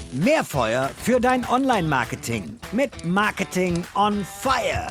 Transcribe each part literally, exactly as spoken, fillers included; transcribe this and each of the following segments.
Mehr Feuer für dein Online-Marketing mit Marketing on Fire.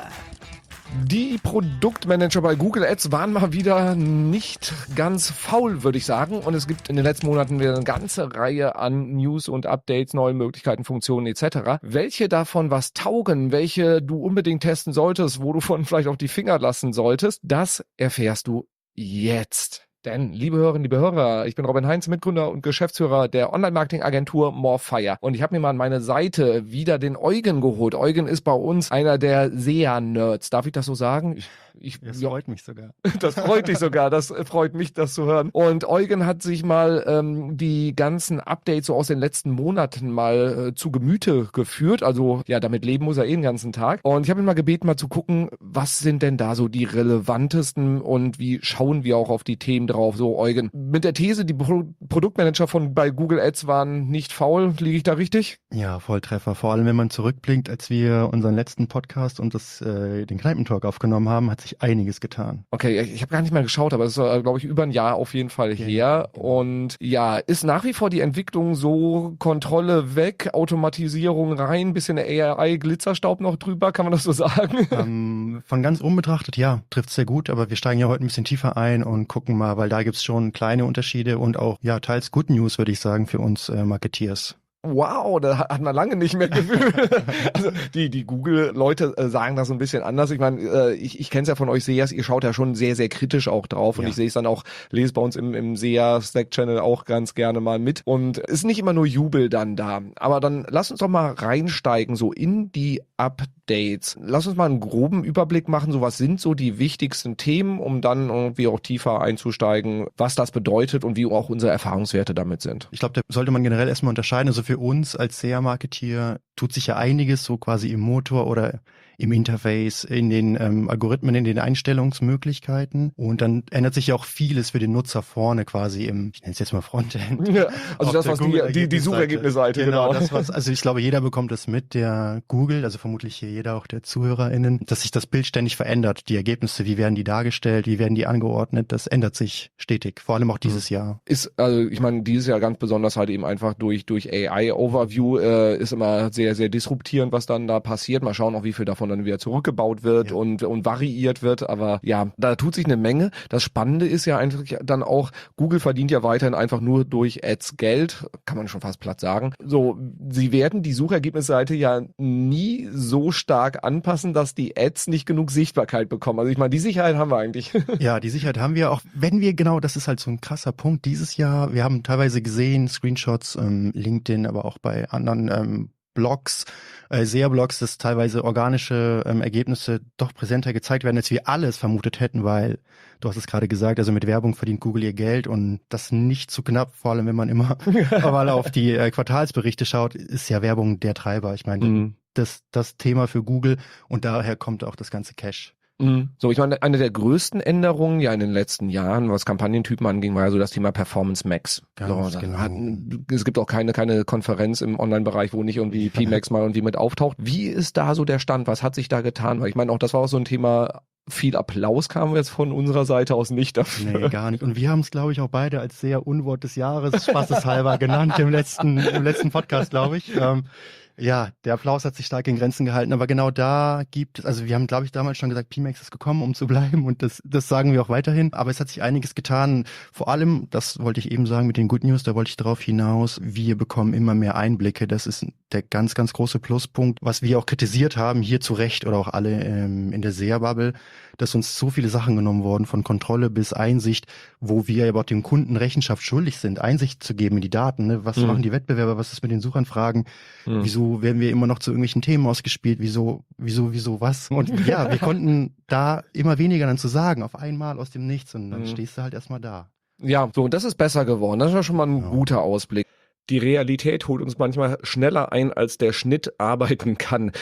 Die Produktmanager bei Google Ads waren mal wieder nicht ganz faul, würde ich sagen. Und es gibt in den letzten Monaten wieder eine ganze Reihe an News und Updates, neuen Möglichkeiten, Funktionen et cetera. Welche davon was taugen, welche du unbedingt testen solltest, wo du von vielleicht auch die Finger lassen solltest, das erfährst du jetzt. Denn, liebe Hörerinnen, liebe Hörer, ich bin Robin Heinz, Mitgründer und Geschäftsführer der Online-Marketing-Agentur Morefire. Und ich habe mir mal an meine Seite wieder den Eugen geholt. Eugen ist bei uns einer der S E A-Nerds. Darf ich das so sagen? Ich, ich, das ja, freut mich sogar. Das freut dich sogar. Das freut mich, das zu hören. Und Eugen hat sich mal ähm, die ganzen Updates so aus den letzten Monaten mal äh, zu Gemüte geführt. Also ja, damit leben muss er eh den ganzen Tag. Und ich habe ihn mal gebeten, mal zu gucken, was sind denn da so die relevantesten und wie schauen wir auch auf die Themen drauf. So, Eugen, mit der These, die Pro- Produktmanager von bei Google Ads waren nicht faul. Liege ich da richtig? Ja, Volltreffer. Vor allem, wenn man zurückblinkt, als wir unseren letzten Podcast und das, äh, den Kneipentalk aufgenommen haben, hat sich einiges getan. Okay, ich habe gar nicht mehr geschaut, aber es ist, äh, glaube ich, über ein Jahr auf jeden Fall ja, her. Genau. Und ja, ist nach wie vor die Entwicklung so Kontrolle weg, Automatisierung rein, bisschen A I, Glitzerstaub noch drüber, kann man das so sagen? Ähm, von ganz oben betrachtet, ja, trifft sehr gut, aber wir steigen ja heute ein bisschen tiefer ein und gucken mal, weil da gibt's schon kleine Unterschiede und auch, ja, teils Good News, würde ich sagen, für uns äh, Marketeers. Wow, da hat man lange nicht mehr gefühlt. Also die die Google-Leute äh, sagen das so ein bisschen anders. Ich meine, äh, ich, ich kenne es ja von euch S E As, ihr schaut ja schon sehr, sehr kritisch auch drauf. Und ja. ich sehe es dann auch, lese bei uns im, im S E A-Slack-Channel auch ganz gerne mal mit. Und es ist nicht immer nur Jubel dann da. Aber dann lass uns doch mal reinsteigen, so in die Updates. Lass uns mal einen groben Überblick machen, so was sind so die wichtigsten Themen, um dann irgendwie auch tiefer einzusteigen, was das bedeutet und wie auch unsere Erfahrungswerte damit sind. Ich glaube, da sollte man generell erstmal unterscheiden. Also für uns als S E A-Marketeer tut sich ja einiges so quasi im Motor oder im Interface, in den ähm, Algorithmen, in den Einstellungsmöglichkeiten. Und dann ändert sich ja auch vieles für den Nutzer vorne quasi im, ich nenne es jetzt mal Frontend. Ja, also das, was die, die, die Suchergebnisseite, genau. genau. Das, was, also ich glaube, jeder bekommt das mit, der Google, also vermutlich hier jeder, auch der ZuhörerInnen, dass sich das Bild ständig verändert. Die Ergebnisse, wie werden die dargestellt, wie werden die angeordnet, das ändert sich stetig, vor allem auch dieses mhm. Jahr. Ist, also ich meine, dieses Jahr ganz besonders halt eben einfach durch, durch A I-Overview äh, ist immer sehr, sehr disruptierend, was dann da passiert. Mal schauen auch, wie viel davon dann wieder zurückgebaut wird ja. und, und variiert wird. Aber ja, da tut sich eine Menge. Das Spannende ist ja eigentlich dann auch, Google verdient ja weiterhin einfach nur durch Ads Geld, kann man schon fast platt sagen. So, sie werden die Suchergebnisseite ja nie so stark anpassen, dass die Ads nicht genug Sichtbarkeit bekommen. Also ich meine, die Sicherheit haben wir eigentlich. Ja, die Sicherheit haben wir, auch wenn wir, genau, das ist halt so ein krasser Punkt dieses Jahr. Wir haben teilweise gesehen, Screenshots, ähm, LinkedIn, aber auch bei anderen ähm, Blogs, äh, S E A-Blogs, dass teilweise organische ähm, Ergebnisse doch präsenter gezeigt werden, als wir alles vermutet hätten, weil, du hast es gerade gesagt, also mit Werbung verdient Google ihr Geld und das nicht zu knapp, vor allem wenn man immer mal auf die äh, Quartalsberichte schaut, ist ja Werbung der Treiber. Ich meine, mhm. das, das Thema für Google und daher kommt auch das ganze Cash. So, ich meine, eine der größten Änderungen ja in den letzten Jahren, was Kampagnentypen anging, war ja so das Thema Performance Max. Ganz so, genau. Hat, es gibt auch keine keine Konferenz im Online-Bereich, wo nicht irgendwie P Max mal irgendwie mit auftaucht. Wie ist da so der Stand? Was hat sich da getan? Weil ich meine, auch das war auch so ein Thema, viel Applaus kam jetzt von unserer Seite aus nicht dafür. Nee, gar nicht. Und wir haben es, glaube ich, auch beide als sehr Unwort des Jahres spaßeshalber genannt im letzten, im letzten Podcast, glaube ich. Ähm, Ja, der Applaus hat sich stark in Grenzen gehalten, aber genau da gibt es, also wir haben, glaube ich, damals schon gesagt, P Max ist gekommen, um zu bleiben und das, das sagen wir auch weiterhin, aber es hat sich einiges getan, vor allem, das wollte ich eben sagen mit den Good News, da wollte ich darauf hinaus, wir bekommen immer mehr Einblicke, das ist der ganz, ganz große Pluspunkt, was wir auch kritisiert haben, hier zu Recht oder auch alle ähm, in der S E A-Bubble, dass uns so viele Sachen genommen wurden, von Kontrolle bis Einsicht, wo wir aber auch dem Kunden Rechenschaft schuldig sind, Einsicht zu geben in die Daten, ne? Was mhm. machen die Wettbewerber, was ist mit den Suchanfragen, mhm. wieso werden wir immer noch zu irgendwelchen Themen ausgespielt, wieso, wieso, wieso, was? Und ja, wir konnten da immer weniger dann zu sagen, auf einmal aus dem Nichts und dann mhm. stehst du halt erstmal da. Ja, so, und das ist besser geworden, das ist ja schon mal ein ja. guter Ausblick. Die Realität holt uns manchmal schneller ein, als der Schnitt arbeiten kann.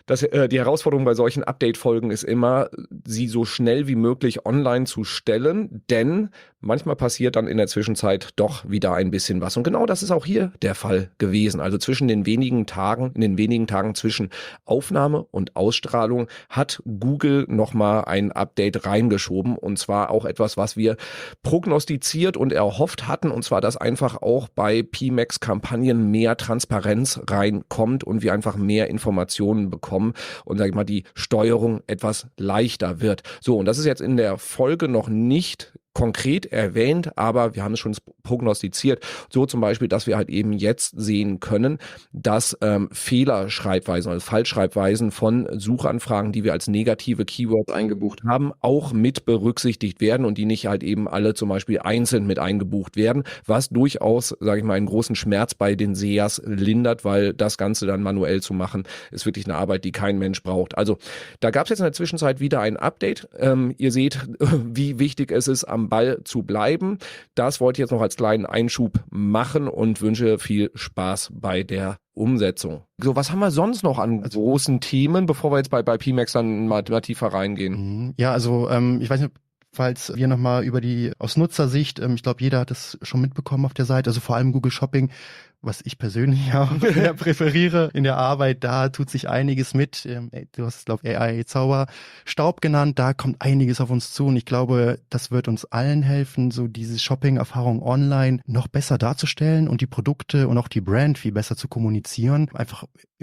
Das, äh, die Herausforderung bei solchen Update-Folgen ist immer, sie so schnell wie möglich online zu stellen, denn manchmal passiert dann in der Zwischenzeit doch wieder ein bisschen was. Und genau das ist auch hier der Fall gewesen. Also zwischen den wenigen Tagen, in den wenigen Tagen zwischen Aufnahme und Ausstrahlung hat Google nochmal ein Update reingeschoben. Und zwar auch etwas, was wir prognostiziert und erhofft hatten. Und zwar, dass einfach auch bei P MAX-Kampagnen mehr Transparenz reinkommt und wir einfach mehr Informationen bekommen und, sag ich mal, die Steuerung etwas leichter wird. So, und das ist jetzt in der Folge noch nicht konkret erwähnt, aber wir haben es schon prognostiziert, so zum Beispiel, dass wir halt eben jetzt sehen können, dass ähm, Fehlerschreibweisen, also Falschschreibweisen von Suchanfragen, die wir als negative Keywords eingebucht haben, auch mit berücksichtigt werden und die nicht halt eben alle zum Beispiel einzeln mit eingebucht werden, was durchaus, sage ich mal, einen großen Schmerz bei den S E As lindert, weil das Ganze dann manuell zu machen, ist wirklich eine Arbeit, die kein Mensch braucht. Also da gab es jetzt in der Zwischenzeit wieder ein Update. Ähm, ihr seht, wie wichtig es ist, am Ball zu bleiben. Das wollte ich jetzt noch als kleinen Einschub machen und wünsche viel Spaß bei der Umsetzung. So, was haben wir sonst noch an also, großen Themen, bevor wir jetzt bei, bei P MAX dann mal, mal tiefer reingehen? Ja, also ähm, ich weiß nicht, falls wir nochmal über die, aus Nutzersicht, ähm, ich glaube, jeder hat das schon mitbekommen auf der Seite, also vor allem Google Shopping, was ich persönlich auch präferiere in der Arbeit, da tut sich einiges mit. Ähm, du hast es, glaube ich, A I-Zauberstab genannt, da kommt einiges auf uns zu und ich glaube, das wird uns allen helfen, so diese Shopping-Erfahrung online noch besser darzustellen und die Produkte und auch die Brand viel besser zu kommunizieren. Einfach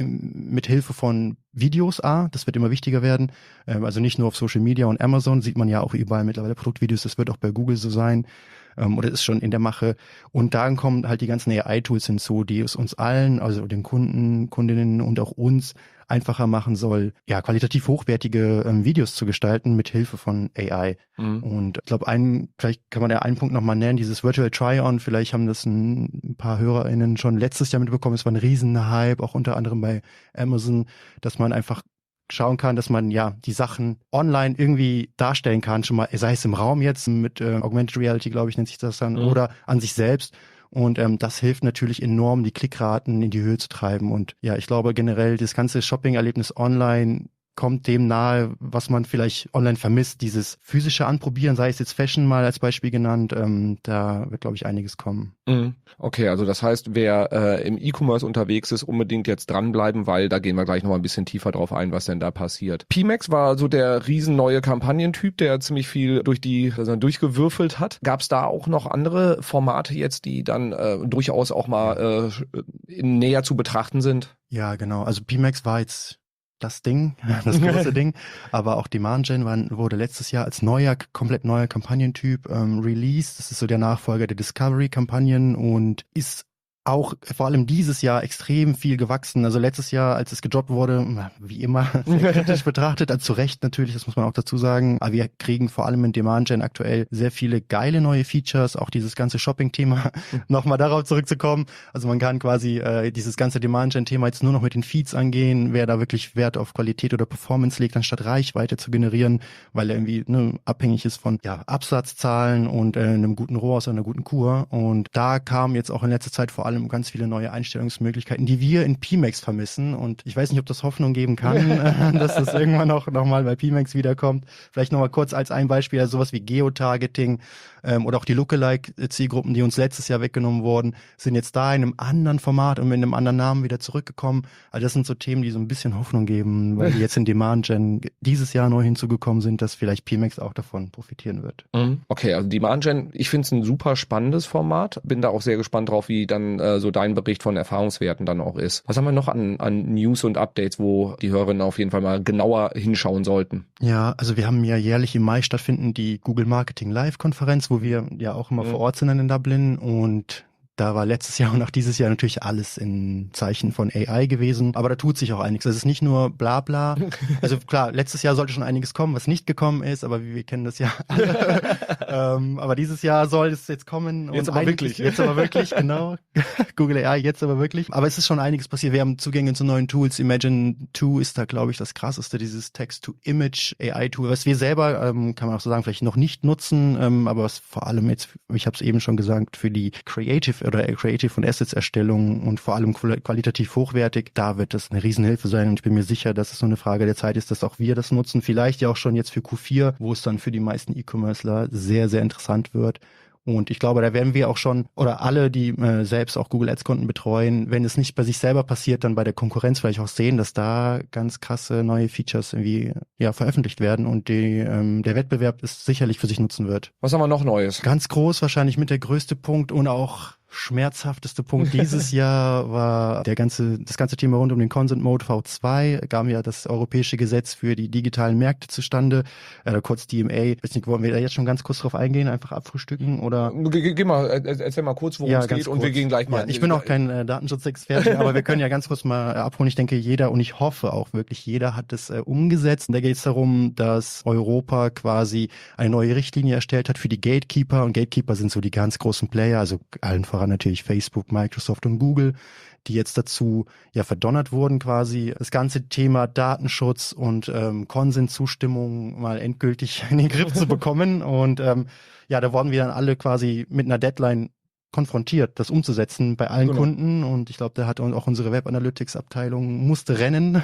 mit Hilfe von Videos, A, das wird immer wichtiger werden. Ähm, also nicht nur auf Social Media und Amazon, sieht man ja auch überall mittlerweile Produktvideos, das wird auch bei Google so sein. Oder ist schon in der Mache. Und dann kommen halt die ganzen A I-Tools hinzu, die es uns allen, also den Kunden, Kundinnen und auch uns einfacher machen soll, ja, qualitativ hochwertige ähm, Videos zu gestalten mit Hilfe von A I. Mhm. Und ich glaube, einen, vielleicht kann man ja einen Punkt nochmal nennen, dieses Virtual Try-On, vielleicht haben das ein, ein paar HörerInnen schon letztes Jahr mitbekommen, es war ein Riesenhype, auch unter anderem bei Amazon, dass man einfach schauen kann, dass man ja die Sachen online irgendwie darstellen kann, schon mal, sei es im Raum jetzt mit äh, Augmented Reality, glaube ich, nennt sich das dann, mhm. oder an sich selbst. Und ähm, das hilft natürlich enorm, die Klickraten in die Höhe zu treiben. Und ja, ich glaube generell, das ganze Shopping-Erlebnis online kommt dem nahe, was man vielleicht online vermisst, dieses physische Anprobieren, sei es jetzt Fashion mal als Beispiel genannt, ähm, da wird, glaube ich, einiges kommen. Okay, also das heißt, wer äh, im E-Commerce unterwegs ist, unbedingt jetzt dranbleiben, weil da gehen wir gleich nochmal ein bisschen tiefer drauf ein, was denn da passiert. P MAX war so der riesen neue Kampagnentyp, der ziemlich viel durch die also durchgewürfelt hat. Gab es da auch noch andere Formate jetzt, die dann äh, durchaus auch mal äh, näher zu betrachten sind? Ja, genau. Also P MAX war jetzt das Ding, das große Ding, aber auch Demand Gen war, wurde letztes Jahr als neuer, komplett neuer Kampagnentyp ähm, released. Das ist so der Nachfolger der Discovery-Kampagnen und ist auch vor allem dieses Jahr extrem viel gewachsen. Also letztes Jahr, als es gedroppt wurde, wie immer, sehr kritisch betrachtet, also zu Recht natürlich, das muss man auch dazu sagen. Aber wir kriegen vor allem in Demand Gen aktuell sehr viele geile neue Features, auch dieses ganze Shopping-Thema, nochmal darauf zurückzukommen. Also man kann quasi äh, dieses ganze Demand Gen-Thema jetzt nur noch mit den Feeds angehen, wer da wirklich Wert auf Qualität oder Performance legt, anstatt Reichweite zu generieren, weil er irgendwie ne, abhängig ist von ja, Absatzzahlen und äh, einem guten R O A S, einer guten Kur. Und da kam jetzt auch in letzter Zeit vor allem ganz viele neue Einstellungsmöglichkeiten, die wir in P MAX vermissen. Und ich weiß nicht, ob das Hoffnung geben kann, dass das irgendwann auch nochmal bei P MAX wiederkommt. Vielleicht nochmal kurz als ein Beispiel, also sowas wie Geotargeting ähm, oder auch die Lookalike-Zielgruppen, die uns letztes Jahr weggenommen wurden, sind jetzt da in einem anderen Format und mit einem anderen Namen wieder zurückgekommen. Also das sind so Themen, die so ein bisschen Hoffnung geben, weil die jetzt in Demand Gen dieses Jahr neu hinzugekommen sind, dass vielleicht P MAX auch davon profitieren wird. Okay, also Demand Gen, ich finde es ein super spannendes Format. Bin da auch sehr gespannt drauf, wie dann äh, so dein Bericht von Erfahrungswerten dann auch ist. Was haben wir noch an, an News und Updates, wo die Hörerinnen auf jeden Fall mal genauer hinschauen sollten? Ja, also wir haben ja jährlich im Mai stattfinden die Google Marketing Live Konferenz, wo wir ja auch immer mhm. vor Ort sind in Dublin und da war letztes Jahr und auch dieses Jahr natürlich alles in Zeichen von A I gewesen. Aber da tut sich auch einiges. Es ist nicht nur bla bla. Also klar, letztes Jahr sollte schon einiges kommen, was nicht gekommen ist, aber wir kennen das ja alle. ähm, aber dieses Jahr soll es jetzt kommen. Jetzt und aber wirklich. Jetzt aber wirklich, genau. Google A I, jetzt aber wirklich. Aber es ist schon einiges passiert. Wir haben Zugänge zu neuen Tools. Imagen zwei ist da, glaube ich, das krasseste, dieses Text-to-Image A I-Tool, was wir selber, ähm, kann man auch so sagen, vielleicht noch nicht nutzen, ähm, aber was vor allem jetzt, ich habe es eben schon gesagt, für die Creative oder Creative und Assets-Erstellung und vor allem qualitativ hochwertig, da wird das eine Riesenhilfe sein und ich bin mir sicher, dass es so eine Frage der Zeit ist, dass auch wir das nutzen. Vielleicht ja auch schon jetzt für Q vier, wo es dann für die meisten E-Commercer sehr, sehr interessant wird. Und ich glaube, da werden wir auch schon, oder alle, die äh, selbst auch Google Ads-Konten betreuen, wenn es nicht bei sich selber passiert, dann bei der Konkurrenz vielleicht auch sehen, dass da ganz krasse neue Features irgendwie ja veröffentlicht werden und die, ähm, der Wettbewerb es sicherlich für sich nutzen wird. Was haben wir noch Neues? Ganz groß, wahrscheinlich mit der größte Punkt und auch schmerzhafteste Punkt dieses Jahr war der ganze, das ganze Thema rund um den Consent Mode V zwei. Kam ja das europäische Gesetz für die digitalen Märkte zustande, äh, kurz D M A. Weiß nicht, wollen wir da jetzt schon ganz kurz drauf eingehen, einfach abfrühstücken oder? Geh, geh mal, erzähl mal kurz, worum ja, es geht kurz. Und wir gehen gleich mal. Ja, ich bin auch kein äh, Datenschutzexperte, aber wir können ja ganz kurz mal äh, abholen. Ich denke, jeder und ich hoffe auch wirklich, jeder hat es äh, umgesetzt. Und da geht es darum, dass Europa quasi eine neue Richtlinie erstellt hat für die Gatekeeper und Gatekeeper sind so die ganz großen Player, also allen voran natürlich Facebook, Microsoft und Google, die jetzt dazu ja verdonnert wurden quasi, das ganze Thema Datenschutz und ähm, Konsenszustimmung mal endgültig in den Griff zu bekommen. Und ähm, ja, da wurden wir dann alle quasi mit einer Deadline konfrontiert, das umzusetzen bei allen genau. Kunden. Und ich glaube, da hat auch unsere Web Analytics Abteilung musste rennen,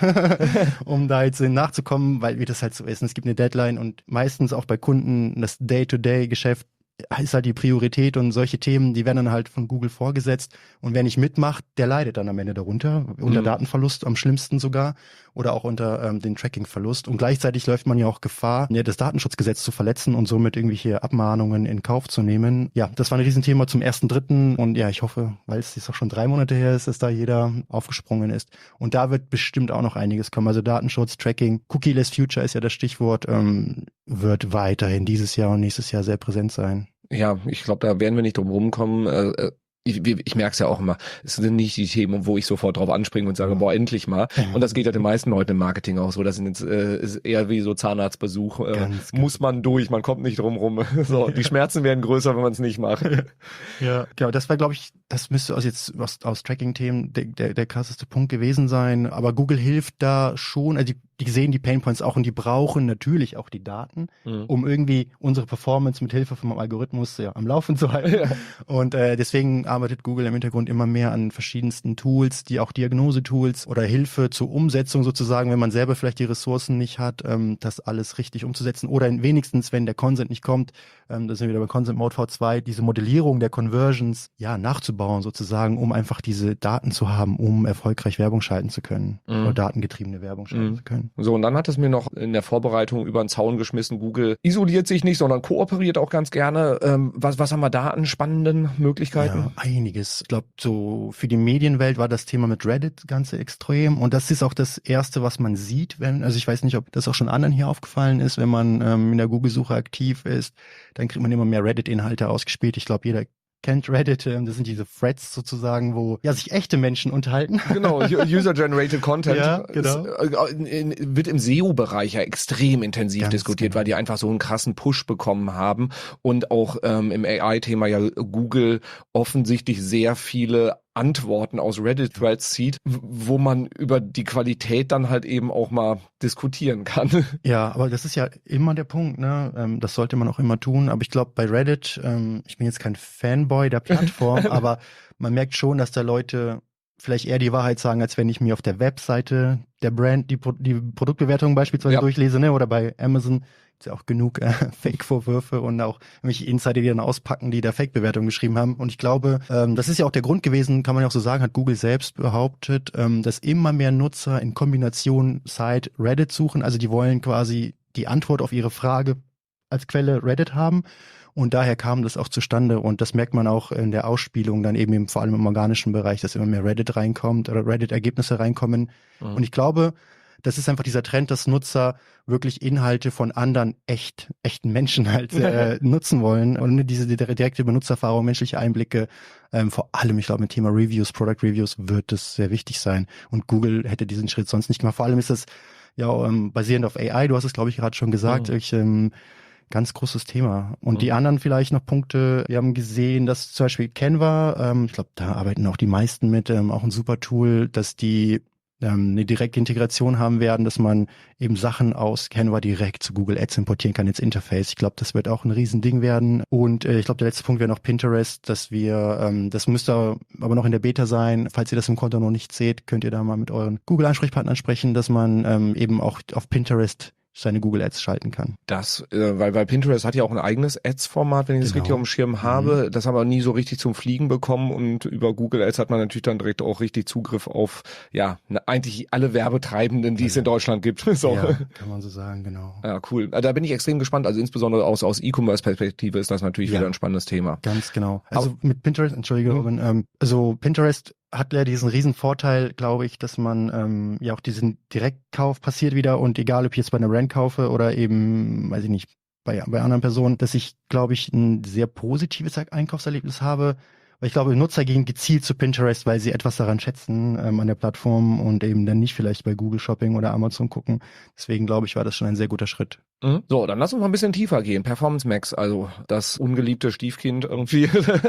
um da jetzt nachzukommen, weil wie das halt so ist. Und es gibt eine Deadline und meistens auch bei Kunden das Day-to-Day-Geschäft ist halt die Priorität und solche Themen, die werden dann halt von Google vorgesetzt und wer nicht mitmacht, der leidet dann am Ende darunter, unter mhm. Datenverlust am schlimmsten sogar oder auch unter ähm, den Trackingverlust und gleichzeitig läuft man ja auch Gefahr, ja, das Datenschutzgesetz zu verletzen und somit irgendwelche Abmahnungen in Kauf zu nehmen. Ja, das war ein Riesenthema zum ersten Dritten und ja, ich hoffe, weil es jetzt auch schon drei Monate her ist, dass da jeder aufgesprungen ist und da wird bestimmt auch noch einiges kommen, also Datenschutz, Tracking, Cookie-less Future ist ja das Stichwort, ähm, wird weiterhin dieses Jahr und nächstes Jahr sehr präsent sein. Ja, ich glaube, da werden wir nicht drum rumkommen. Äh, ich, ich merke es ja auch immer, es sind nicht die Themen, wo ich sofort drauf anspringe und sage, boah, endlich mal. Und das geht ja den meisten Leuten im Marketing auch so. Das sind jetzt, äh, ist eher wie so Zahnarztbesuch. Äh, ganz, muss ganz man durch, man kommt nicht drum rum. So, die Schmerzen werden größer, wenn man es nicht macht. Ja, genau, das war, glaube ich, das müsste aus jetzt aus, aus Tracking-Themen der, der, der krasseste Punkt gewesen sein. Aber Google hilft da schon, also die, die sehen die Painpoints auch und die brauchen natürlich auch die Daten, mhm. um irgendwie unsere Performance mit Hilfe vom Algorithmus ja, am Laufen zu halten. Ja. Und äh, deswegen arbeitet Google im Hintergrund immer mehr an verschiedensten Tools, die auch Diagnosetools oder Hilfe zur Umsetzung sozusagen, wenn man selber vielleicht die Ressourcen nicht hat, ähm, das alles richtig umzusetzen. Oder wenigstens, wenn der Consent nicht kommt, ähm, da sind wir wieder bei Consent Mode V zwei, diese Modellierung der Conversions ja nachzubauen sozusagen, um einfach diese Daten zu haben, um erfolgreich Werbung schalten zu können mhm. oder datengetriebene Werbung schalten mhm. zu können. So, und dann hat es mir noch in der Vorbereitung über den Zaun geschmissen, Google isoliert sich nicht, sondern kooperiert auch ganz gerne. Ähm, was, was haben wir da an spannenden Möglichkeiten? Ja, einiges. Ich glaube, so für die Medienwelt war das Thema mit Reddit ganz extrem und das ist auch das Erste, was man sieht, wenn, also ich weiß nicht, ob das auch schon anderen hier aufgefallen ist, wenn man ähm, in der Google-Suche aktiv ist, dann kriegt man immer mehr Reddit-Inhalte ausgespielt. Ich glaube, jeder kennt Reddit, das sind diese Threads sozusagen, wo ja sich echte Menschen unterhalten. Genau, User-Generated Content ja, genau. ist, äh, wird im S E O-Bereich ja extrem intensiv Ganz diskutiert, genau. weil die einfach so einen krassen Push bekommen haben und auch ähm, im A I-Thema ja Google offensichtlich sehr viele Antworten aus Reddit-Threads zieht, wo man über die Qualität dann halt eben auch mal diskutieren kann. Ja, aber das ist ja immer der Punkt, ne? Ähm, das sollte man auch immer tun. Aber ich glaube, bei Reddit, ähm, ich bin jetzt kein Fanboy der Plattform, aber man merkt schon, dass da Leute vielleicht eher die Wahrheit sagen, als wenn ich mir auf der Webseite der Brand die, Pro- die Produktbewertung beispielsweise ja. durchlese, ne? Oder bei Amazon. Ist ja auch genug äh, Fake-Vorwürfe und auch irgendwelche Insider, die dann auspacken, die da Fake-Bewertungen geschrieben haben. Und ich glaube, ähm, das ist ja auch der Grund gewesen, kann man ja auch so sagen, hat Google selbst behauptet, ähm, dass immer mehr Nutzer in Kombination Site Reddit suchen. Also die wollen quasi die Antwort auf ihre Frage als Quelle Reddit haben. Und daher kam das auch zustande. Und das merkt man auch in der Ausspielung dann eben, eben vor allem im organischen Bereich, dass immer mehr Reddit reinkommt oder Reddit-Ergebnisse reinkommen. Mhm. Und ich glaube, das ist einfach dieser Trend, dass Nutzer wirklich Inhalte von anderen echt, echten Menschen halt äh, nutzen wollen und diese direkte Benutzererfahrung, menschliche Einblicke, ähm, vor allem, ich glaube, mit Thema Reviews, Product Reviews wird das sehr wichtig sein und Google hätte diesen Schritt sonst nicht gemacht. Vor allem ist das ja ähm, basierend auf A I, du hast es, glaube ich, gerade schon gesagt, mhm. ich, ähm, ganz großes Thema. Und mhm. die anderen vielleicht noch Punkte, wir haben gesehen, dass zum Beispiel Canva, ähm, ich glaube, da arbeiten auch die meisten mit, ähm, auch ein super Tool, dass die ähm, eine direkte Integration haben werden, dass man eben Sachen aus Canva direkt zu Google Ads importieren kann ins Interface. Ich glaube, das wird auch ein Riesending werden. Und äh, ich glaube, der letzte Punkt wäre noch Pinterest, dass wir, ähm, das müsste aber noch in der Beta sein. Falls ihr das im Konto noch nicht seht, könnt ihr da mal mit euren Google-Ansprechpartnern sprechen, dass man ähm, eben auch auf Pinterest seine Google Ads schalten kann. Das, äh, weil, weil Pinterest hat ja auch ein eigenes Ads-Format, wenn ich das Genau. richtig auf dem Schirm habe. Mhm. Das haben wir nie so richtig zum Fliegen bekommen und über Google Ads hat man natürlich dann direkt auch richtig Zugriff auf, ja, ne, eigentlich alle Werbetreibenden, die ja. es in Deutschland gibt. So. Ja, kann man so sagen, genau. Ja, cool. Da bin ich extrem gespannt. Also insbesondere aus, aus E-Commerce-Perspektive ist das natürlich ja. wieder ein spannendes Thema. Ganz genau. Also Aber, mit Pinterest, entschuldige, mhm. ähm, also Pinterest hat ja diesen riesen Vorteil, glaube ich, dass man ähm, ja auch diesen Direktkauf passiert wieder und egal, ob ich jetzt bei einer Brand kaufe oder eben, weiß ich nicht, bei, bei anderen Personen, dass ich, glaube ich, ein sehr positives Einkaufserlebnis habe, weil ich glaube, Nutzer gehen gezielt zu Pinterest, weil sie etwas daran schätzen ähm, an der Plattform und eben dann nicht vielleicht bei Google Shopping oder Amazon gucken. Deswegen, glaube ich, war das schon ein sehr guter Schritt. Mhm. So, dann lass uns mal ein bisschen tiefer gehen. Performance Max, also das ungeliebte Stiefkind irgendwie.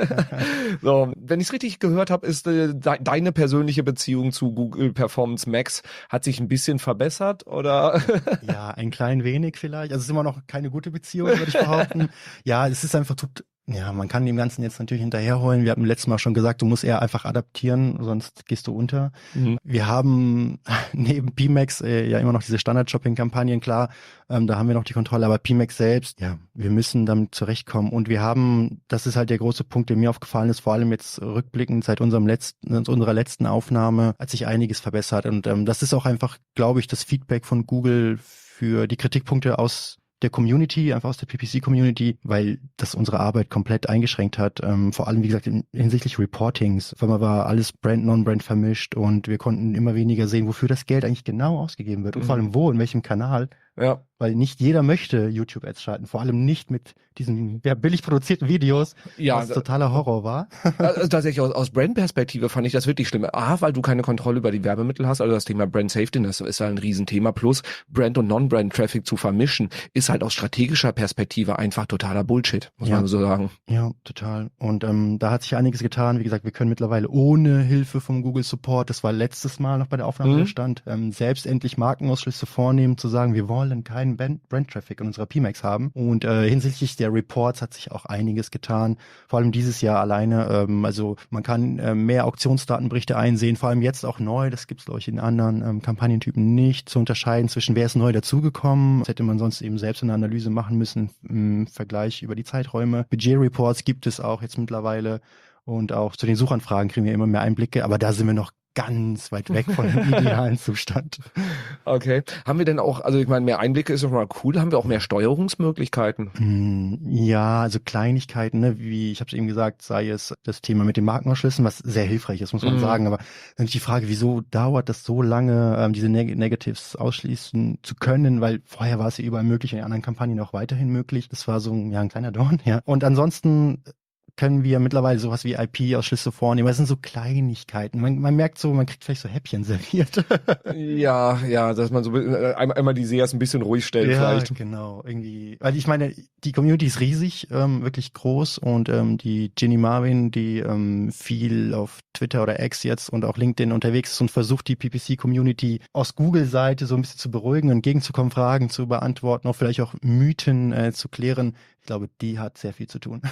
So, wenn ich es richtig gehört habe, ist äh, de- deine persönliche Beziehung zu Google Performance Max hat sich ein bisschen verbessert, oder? Ja, ein klein wenig vielleicht. Also es ist immer noch keine gute Beziehung, würde ich behaupten. Ja, es ist einfach tut Ja, man kann dem Ganzen jetzt natürlich hinterherholen. Wir hatten letztes Mal schon gesagt, du musst eher einfach adaptieren, sonst gehst du unter. Mhm. Wir haben neben P MAX äh, ja immer noch diese Standard-Shopping-Kampagnen, klar, ähm, da haben wir noch die Kontrolle, aber P MAX selbst, ja, wir müssen damit zurechtkommen. Und wir haben, das ist halt der große Punkt, der mir aufgefallen ist, vor allem jetzt rückblickend seit unserem letzten, unserer letzten Aufnahme, hat sich einiges verbessert. Und ähm, das ist auch einfach, glaube ich, das Feedback von Google für die Kritikpunkte aus der Community, einfach aus der P P C-Community, weil das unsere Arbeit komplett eingeschränkt hat. Ähm, vor allem, wie gesagt, in, hinsichtlich Reportings. Auf einmal war alles Brand, Non-Brand vermischt und wir konnten immer weniger sehen, wofür das Geld eigentlich genau ausgegeben wird und mhm. vor allem wo, in welchem Kanal. Ja. Weil nicht jeder möchte YouTube-Ads schalten, vor allem nicht mit diesen ja, billig produzierten Videos, ja, was totaler Horror war. Also tatsächlich aus, aus Brand-Perspektive fand ich das wirklich schlimm. A, weil du keine Kontrolle über die Werbemittel hast, also das Thema Brand Safety, das ist ja ein Riesenthema, plus Brand- und Non-Brand-Traffic zu vermischen, ist halt aus strategischer Perspektive einfach totaler Bullshit, muss ja. man so sagen. Ja, total. Und ähm, da hat sich einiges getan. Wie gesagt, wir können mittlerweile ohne Hilfe vom Google Support, das war letztes Mal noch bei der Aufnahme, mhm. der stand, ähm, selbst endlich Markenausschlüsse vornehmen, zu sagen, wir wollen keinen Brand-Traffic in unserer P MAX haben. Und äh, hinsichtlich der Reports hat sich auch einiges getan. Vor allem dieses Jahr alleine. Ähm, also man kann äh, mehr Auktionsdatenberichte einsehen, vor allem jetzt auch neu. Das gibt es, glaube ich, in anderen ähm, Kampagnentypen nicht, zu unterscheiden zwischen wer ist neu dazugekommen. Das hätte man sonst eben selbst eine Analyse machen müssen im Vergleich über die Zeiträume. Budget-Reports gibt es auch jetzt mittlerweile. Und auch zu den Suchanfragen kriegen wir immer mehr Einblicke. Aber da sind wir noch ganz weit weg von dem idealen Zustand. Okay. Haben wir denn auch, also ich meine, mehr Einblicke ist doch mal cool, haben wir auch mehr Steuerungsmöglichkeiten? Ja, also Kleinigkeiten, ne, wie ich habe es eben gesagt, sei es das Thema mit den Markenausschlüssen, was sehr hilfreich ist, muss man mm. sagen, aber natürlich die Frage, wieso dauert das so lange, ähm, diese Neg- Negatives ausschließen zu können, weil vorher war es ja überall möglich, in den anderen Kampagnen auch weiterhin möglich. Das war so ja, ein kleiner Dorn, ja. Und ansonsten können wir mittlerweile sowas wie I P-Ausschlüsse vornehmen. Das sind so Kleinigkeiten. Man, man merkt so, man kriegt vielleicht so Häppchen serviert. Ja, ja, dass man so äh, einmal, einmal die Seas ein bisschen ruhig stellt ja, vielleicht. Ja, genau. Irgendwie, weil ich meine, die Community ist riesig, ähm, wirklich groß und ähm, die Ginny Marvin, die ähm, viel auf Twitter oder X jetzt und auch LinkedIn unterwegs ist und versucht, die P P C-Community aus Google-Seite so ein bisschen zu beruhigen, entgegenzukommen, Fragen zu beantworten, auch vielleicht auch Mythen äh, zu klären. Ich glaube, die hat sehr viel zu tun.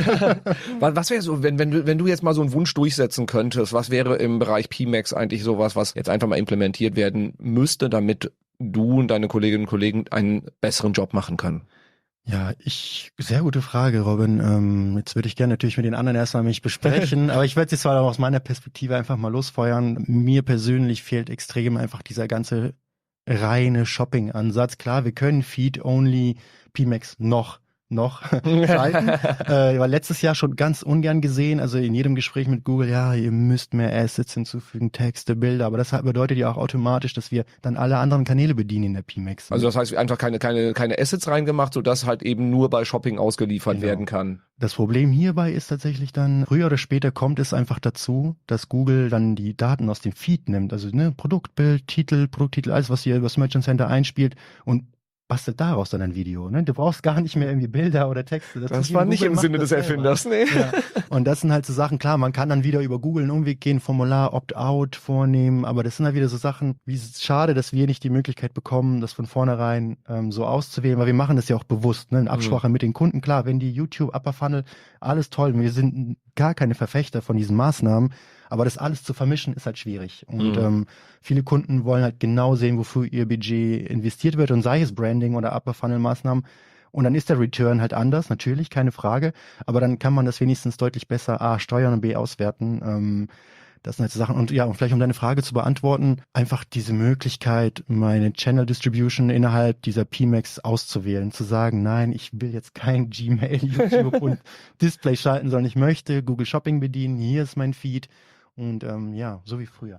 Was wäre so, wenn, wenn, du, wenn du jetzt mal so einen Wunsch durchsetzen könntest, was wäre im Bereich P MAX eigentlich sowas, was jetzt einfach mal implementiert werden müsste, damit du und deine Kolleginnen und Kollegen einen besseren Job machen können? Ja, ich, sehr gute Frage, Robin. Ähm, jetzt würde ich gerne natürlich mit den anderen erstmal mich besprechen, aber ich werde jetzt zwar aus meiner Perspektive einfach mal losfeuern. Mir persönlich fehlt extrem einfach dieser ganze reine Shopping-Ansatz. Klar, wir können Feed-Only P MAX noch noch schalten. äh, war letztes Jahr schon ganz ungern gesehen, also in jedem Gespräch mit Google, ja, ihr müsst mehr Assets hinzufügen, Texte, Bilder, aber das bedeutet ja auch automatisch, dass wir dann alle anderen Kanäle bedienen in der P MAX. Also das heißt, einfach keine, keine, keine Assets reingemacht, sodass halt eben nur bei Shopping ausgeliefert genau. werden kann. Das Problem hierbei ist tatsächlich dann, früher oder später kommt es einfach dazu, dass Google dann die Daten aus dem Feed nimmt, also ne, Produktbild, Titel, Produkttitel, alles, was hier über das Merchant Center einspielt und bastelt daraus dann ein Video. Ne? Du brauchst gar nicht mehr irgendwie Bilder oder Texte. Das, das war nicht Google im Sinne des Erfinders, nee. Ja. Und das sind halt so Sachen, klar, man kann dann wieder über Google einen Umweg gehen, Formular Opt-out vornehmen, aber das sind halt wieder so Sachen, wie es ist schade, dass wir nicht die Möglichkeit bekommen, das von vornherein ähm, so auszuwählen, weil wir machen das ja auch bewusst, ne? In Absprache mhm. mit den Kunden. Klar, wenn die YouTube, Upper Funnel, alles toll, wir sind gar keine Verfechter von diesen Maßnahmen, aber das alles zu vermischen ist halt schwierig. Und mhm. ähm, viele Kunden wollen halt genau sehen, wofür ihr Budget investiert wird und sei es Branding oder Upper-Funnel-Maßnahmen. Und dann ist der Return halt anders, natürlich, keine Frage. Aber dann kann man das wenigstens deutlich besser A, steuern und B, auswerten. Ähm, das sind halt so Sachen. Und ja, und vielleicht um deine Frage zu beantworten, einfach diese Möglichkeit, meine Channel Distribution innerhalb dieser P MAX auszuwählen, zu sagen, nein, ich will jetzt kein Gmail, YouTube und Display schalten, sondern ich möchte Google Shopping bedienen, hier ist mein Feed. Und ähm, ja, so wie früher.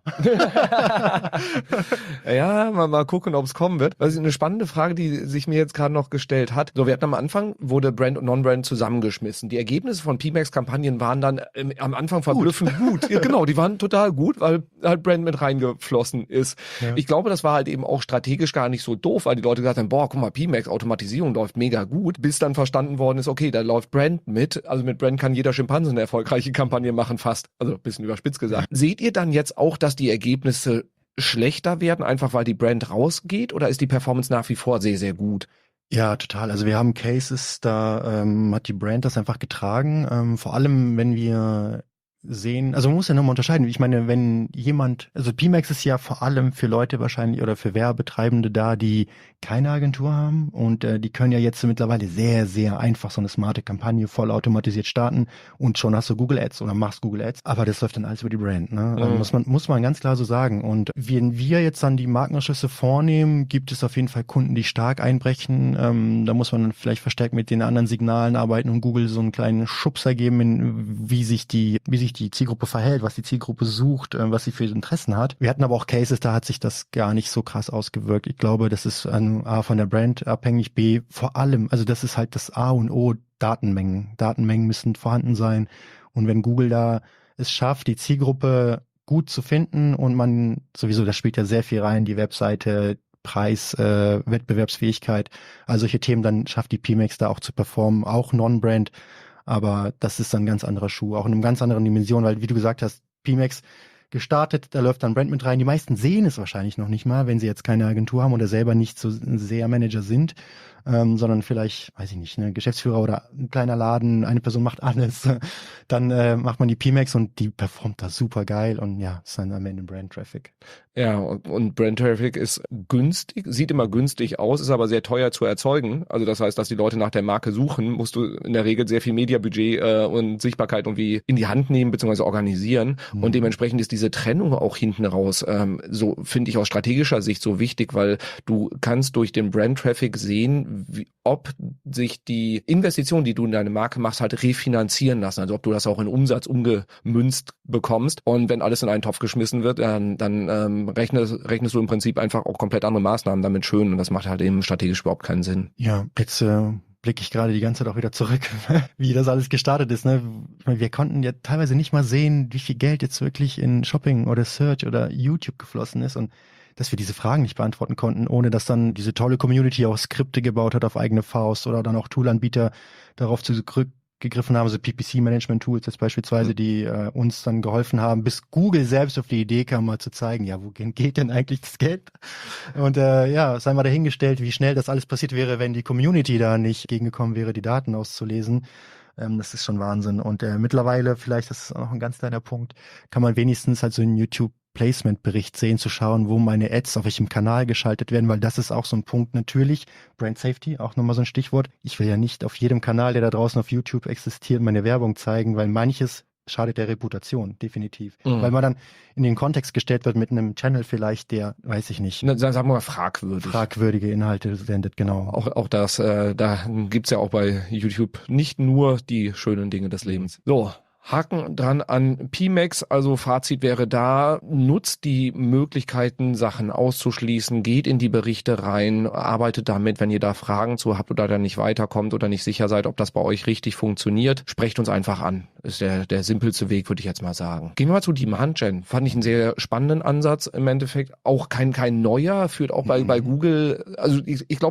Ja, mal, mal gucken, ob es kommen wird. Das ist eine spannende Frage, die sich mir jetzt gerade noch gestellt hat. So, wir hatten am Anfang, wurde Brand und Non-Brand zusammengeschmissen. Die Ergebnisse von P MAX-Kampagnen waren dann ähm, am Anfang verblüffend gut. gut. Ja, genau, die waren total gut, weil halt Brand mit reingeflossen ist. Ja. Ich glaube, das war halt eben auch strategisch gar nicht so doof, weil die Leute gesagt haben, boah, guck mal, P MAX, Automatisierung läuft mega gut, bis dann verstanden worden ist, okay, da läuft Brand mit. Also mit Brand kann jeder Schimpanse eine erfolgreiche Kampagne machen, fast. Also ein bisschen überspitzt gesagt. Seht ihr dann jetzt auch, dass die Ergebnisse schlechter werden, einfach weil die Brand rausgeht, oder ist die Performance nach wie vor sehr, sehr gut? Ja, total. Also wir haben Cases, da ähm, hat die Brand das einfach getragen. Ähm, vor allem, wenn wir sehen, also man muss ja nochmal unterscheiden. Ich meine, wenn jemand, also P MAX ist ja vor allem für Leute wahrscheinlich oder für Werbetreibende da, die keine Agentur haben und äh, die können ja jetzt mittlerweile sehr, sehr einfach so eine smarte Kampagne vollautomatisiert starten und schon hast du Google Ads oder machst Google Ads, aber das läuft dann alles über die Brand, ne? Mhm. Muss man, muss man ganz klar so sagen. Und wenn wir jetzt dann die Markenausschlüsse vornehmen, gibt es auf jeden Fall Kunden, die stark einbrechen. Ähm, da muss man dann vielleicht verstärkt mit den anderen Signalen arbeiten und Google so einen kleinen Schubser geben, in, wie sich die, wie sich die Zielgruppe verhält, was die Zielgruppe sucht, äh, was sie für Interessen hat. Wir hatten aber auch Cases, da hat sich das gar nicht so krass ausgewirkt. Ich glaube, das ist ähm, A, von der Brand abhängig, B, vor allem, also das ist halt das A und O, Datenmengen. Datenmengen müssen vorhanden sein. Und wenn Google da es schafft, die Zielgruppe gut zu finden und man sowieso, da spielt ja sehr viel rein, die Webseite, Preis, äh, Wettbewerbsfähigkeit, also solche Themen, dann schafft die P MAX da auch zu performen, auch Non-Brand. Aber das ist dann ein ganz anderer Schuh, auch in einer ganz anderen Dimension, weil wie du gesagt hast, P MAX gestartet, da läuft dann Brand mit rein. Die meisten sehen es wahrscheinlich noch nicht mal, wenn sie jetzt keine Agentur haben oder selber nicht so sehr Manager sind, ähm, sondern vielleicht, weiß ich nicht, ein Geschäftsführer oder ein kleiner Laden, eine Person macht alles. Dann äh, macht man die P MAX und die performt da super geil und ja, ist dann am Ende Brand Traffic. Ja, und, und Brand Traffic ist günstig, sieht immer günstig aus, ist aber sehr teuer zu erzeugen. Also das heißt, dass die Leute nach der Marke suchen, musst du in der Regel sehr viel Mediabudget äh, und Sichtbarkeit irgendwie in die Hand nehmen bzw. organisieren. Mhm. Und dementsprechend ist diese Trennung auch hinten raus, ähm, so finde ich aus strategischer Sicht so wichtig, weil du kannst durch den Brand Traffic sehen, wie, ob sich die Investition, die du in deine Marke machst, halt refinanzieren lassen. Also ob du das auch in Umsatz umgemünzt bekommst. Und wenn alles in einen Topf geschmissen wird, dann, dann ähm, rechnest, rechnest du im Prinzip einfach auch komplett andere Maßnahmen damit schön. Und das macht halt eben strategisch überhaupt keinen Sinn. Ja, jetzt äh, blicke ich gerade die ganze Zeit auch wieder zurück, wie das alles gestartet ist. Ne? Ich meine, wir konnten ja teilweise nicht mal sehen, wie viel Geld jetzt wirklich in Shopping oder Search oder YouTube geflossen ist. Und dass wir diese Fragen nicht beantworten konnten, ohne dass dann diese tolle Community auch Skripte gebaut hat auf eigene Faust oder dann auch Toolanbieter darauf zurückgegriffen haben, so P P C-Management-Tools jetzt beispielsweise, die äh, uns dann geholfen haben, bis Google selbst auf die Idee kam, mal zu zeigen, ja, wohin geht denn eigentlich das Geld? Und äh, ja, sei mal dahingestellt, wie schnell das alles passiert wäre, wenn die Community da nicht gegengekommen wäre, die Daten auszulesen. Ähm, das ist schon Wahnsinn. Und äh, mittlerweile, vielleicht, das ist auch noch ein ganz kleiner Punkt, kann man wenigstens halt so in YouTube Placement-Bericht sehen, zu schauen, wo meine Ads auf welchem Kanal geschaltet werden, weil das ist auch so ein Punkt natürlich. Brand Safety, auch nochmal so ein Stichwort. Ich will ja nicht auf jedem Kanal, der da draußen auf YouTube existiert, meine Werbung zeigen, weil manches schadet der Reputation, definitiv. Mhm. Weil man dann in den Kontext gestellt wird mit einem Channel vielleicht, der, weiß ich nicht. Na, sagen wir mal fragwürdig. Fragwürdige Inhalte sendet, genau. Auch, auch das, äh, da gibt's ja auch bei YouTube nicht nur die schönen Dinge des Lebens. So. Haken dran an P MAX, also Fazit wäre da, nutzt die Möglichkeiten, Sachen auszuschließen, geht in die Berichte rein, arbeitet damit, wenn ihr da Fragen zu habt oder da nicht weiterkommt oder nicht sicher seid, ob das bei euch richtig funktioniert, sprecht uns einfach an. Ist der, der simpelste Weg, würde ich jetzt mal sagen. Gehen wir mal zu Demand Gen. Fand ich einen sehr spannenden Ansatz im Endeffekt. Auch kein, kein neuer, führt auch bei, mhm. bei Google, also ich, ich glaube,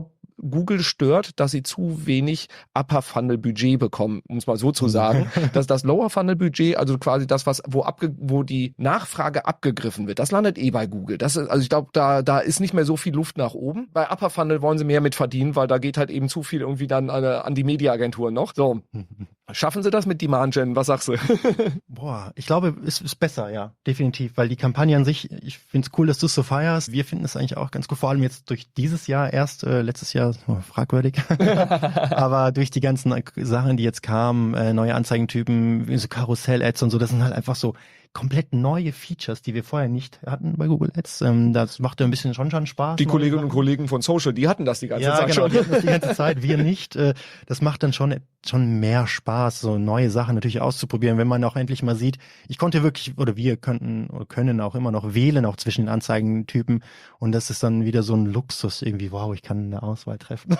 Google stört, dass sie zu wenig Upper Funnel Budget bekommen, um es mal so zu sagen. Dass das Lower Funnel Budget, also quasi das, was wo abge, wo die Nachfrage abgegriffen wird, das landet eh bei Google. Das ist, also ich glaube, da da ist nicht mehr so viel Luft nach oben. Bei Upper Funnel wollen sie mehr mit verdienen, weil da geht halt eben zu viel irgendwie dann an, an die Mediaagenturen noch. So. Schaffen sie das mit Demand Gen? Was sagst du? Boah, ich glaube, es ist besser, ja, definitiv, weil die Kampagne an sich, ich finde es cool, dass du es so feierst. Wir finden es eigentlich auch ganz cool, vor allem jetzt durch dieses Jahr erst, äh, letztes Jahr, oh, fragwürdig, aber durch die ganzen Sachen, die jetzt kamen, äh, neue Anzeigentypen, wie so Karussell-Ads und so, das sind halt einfach so komplett neue Features, die wir vorher nicht hatten bei Google Ads. Ähm, das macht ja ein bisschen schon schon Spaß. Die Kolleginnen und Kollegen von Social, die hatten das die ganze ja, Zeit genau, schon. Die hatten das die ganze Zeit, wir nicht. Äh, das macht dann schon schon mehr Spaß, so neue Sachen natürlich auszuprobieren, wenn man auch endlich mal sieht, ich konnte wirklich, oder wir könnten oder können auch immer noch wählen, auch zwischen den Anzeigentypen, und das ist dann wieder so ein Luxus irgendwie, wow, ich kann eine Auswahl treffen.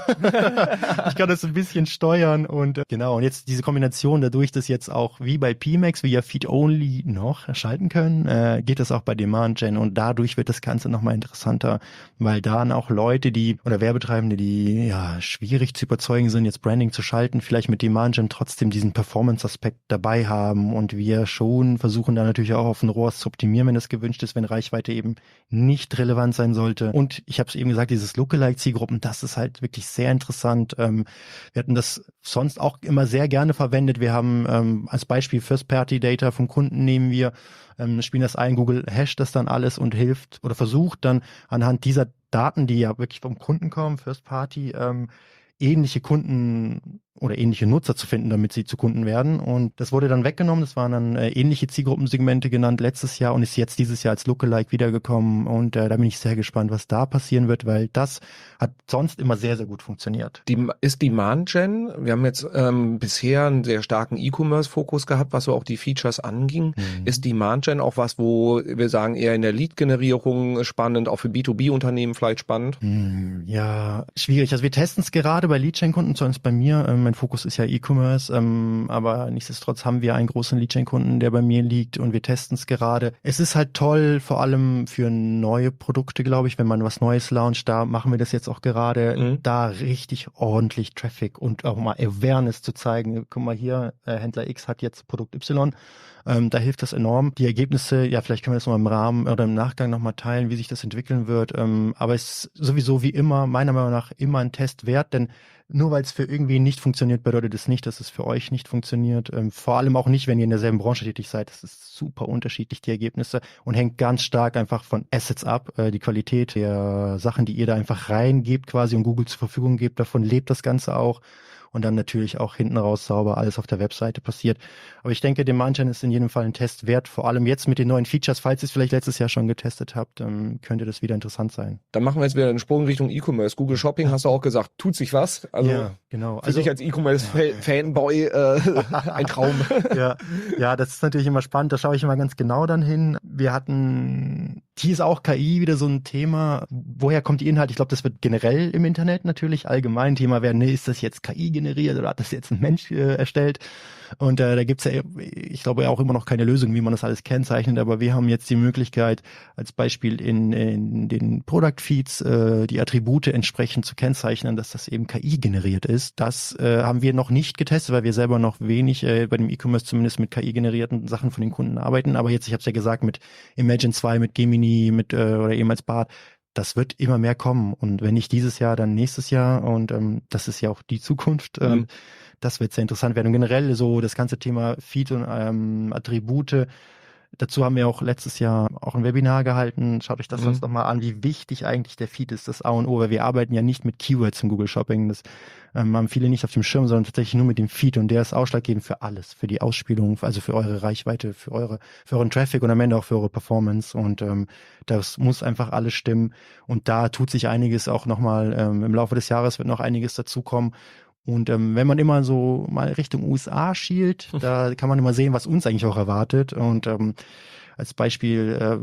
Ich kann das ein bisschen steuern und äh, genau, und jetzt diese Kombination dadurch, dass jetzt auch wie bei P MAX, wir ja Feed-Only noch schalten können, äh, geht das auch bei Demand Gen, und dadurch wird das Ganze nochmal interessanter, weil dann auch Leute, die, oder Werbetreibende, die ja schwierig zu überzeugen sind, jetzt Branding zu schalten, vielleicht mit Demand Gen trotzdem diesen Performance-Aspekt dabei haben, und wir schon versuchen da natürlich auch auf den R O A S zu optimieren, wenn das gewünscht ist, wenn Reichweite eben nicht relevant sein sollte. Und ich habe es eben gesagt, dieses Lookalike-Zielgruppen, das ist halt wirklich sehr interessant. Ähm, wir hatten das sonst auch immer sehr gerne verwendet. Wir haben ähm, als Beispiel First-Party-Data vom Kunden nehmen wir, ähm, spielen das ein, Google hasht das dann alles und hilft oder versucht dann anhand dieser Daten, die ja wirklich vom Kunden kommen, First-Party, ähm, ähnliche Kunden oder ähnliche Nutzer zu finden, damit sie zu Kunden werden. Und das wurde dann weggenommen. Das waren dann äh, ähnliche Zielgruppensegmente genannt letztes Jahr und ist jetzt dieses Jahr als Lookalike wiedergekommen. Und äh, da bin ich sehr gespannt, was da passieren wird, weil das hat sonst immer sehr, sehr gut funktioniert. Die, ist Demand Gen, wir haben jetzt ähm, bisher einen sehr starken E-Commerce-Fokus gehabt, was so auch die Features anging. Mhm. Ist Demand Gen auch was, wo wir sagen, eher in der Lead-Generierung spannend, auch für B zwei B-Unternehmen vielleicht spannend? Mhm, ja, schwierig. Also wir testen es gerade bei Lead-Gen-Kunden, zumindest bei mir. Ähm, mein Fokus ist ja E-Commerce, ähm, aber nichtsdestotrotz haben wir einen großen Lead-Gen-Kunden, der bei mir liegt, und wir testen es gerade. Es ist halt toll, vor allem für neue Produkte, glaube ich, wenn man was Neues launcht, da machen wir das jetzt auch gerade, mhm. da richtig ordentlich Traffic und auch mal Awareness zu zeigen. Guck mal hier, äh, Händler X hat jetzt Produkt Y. Ähm, da hilft das enorm. Die Ergebnisse, ja, vielleicht können wir das mal im Rahmen oder im Nachgang nochmal teilen, wie sich das entwickeln wird. Ähm, aber es ist sowieso wie immer, meiner Meinung nach, immer ein Test wert, denn nur weil es für irgendwie nicht funktioniert, bedeutet es nicht, dass es für euch nicht funktioniert. Ähm, vor allem auch nicht, wenn ihr in derselben Branche tätig seid. Das ist super unterschiedlich, die Ergebnisse, und hängt ganz stark einfach von Assets ab. Äh, die Qualität der Sachen, die ihr da einfach reingebt quasi und Google zur Verfügung gebt, davon lebt das Ganze auch. Und dann natürlich auch hinten raus sauber alles auf der Webseite passiert. Aber ich denke, Demand Gen ist in jedem Fall ein Test wert. Vor allem jetzt mit den neuen Features, falls ihr es vielleicht letztes Jahr schon getestet habt, dann könnte das wieder interessant sein. Dann machen wir jetzt wieder einen Sprung Richtung E-Commerce. Google Shopping, hast du auch gesagt, tut sich was. Also ja, genau. Für also, dich als E-Commerce-Fanboy äh, ein Traum. Ja, ja, das ist natürlich immer spannend. Da schaue ich immer ganz genau dann hin. Wir hatten, hier ist auch K I wieder so ein Thema. Woher kommt die Inhalt? Ich glaube, das wird generell im Internet natürlich allgemein Thema werden. Nee, ist das jetzt K I generiert oder hat das jetzt ein Mensch äh, erstellt? Und äh, da gibt's ja, ich glaube, auch immer noch keine Lösung, wie man das alles kennzeichnet, aber wir haben jetzt die Möglichkeit, als Beispiel in, in den Product Feeds äh, die Attribute entsprechend zu kennzeichnen, dass das eben K I generiert ist. Das äh, haben wir noch nicht getestet, weil wir selber noch wenig äh, bei dem E-Commerce zumindest mit K I generierten Sachen von den Kunden arbeiten, aber jetzt, ich habe es ja gesagt, mit Imagine zwei, mit Gemini, mit äh, oder ehemals Bart, das wird immer mehr kommen, und wenn nicht dieses Jahr, dann nächstes Jahr, und ähm, das ist ja auch die Zukunft. Ähm, mhm. Das wird sehr interessant werden. Und generell so das ganze Thema Feed und ähm, Attribute. Dazu haben wir auch letztes Jahr auch ein Webinar gehalten. Schaut euch das mhm. sonst nochmal an, wie wichtig eigentlich der Feed ist, das A und O, weil wir arbeiten ja nicht mit Keywords im Google Shopping. Das ähm, haben viele nicht auf dem Schirm, sondern tatsächlich nur mit dem Feed, und der ist ausschlaggebend für alles, für die Ausspielung, also für eure Reichweite, für eure, für euren Traffic und am Ende auch für eure Performance, und ähm, das muss einfach alles stimmen, und da tut sich einiges auch nochmal, ähm, im Laufe des Jahres wird noch einiges dazukommen. Und ähm, wenn man immer so mal Richtung U S A schielt, da kann man immer sehen, was uns eigentlich auch erwartet. Und ähm, als Beispiel, äh,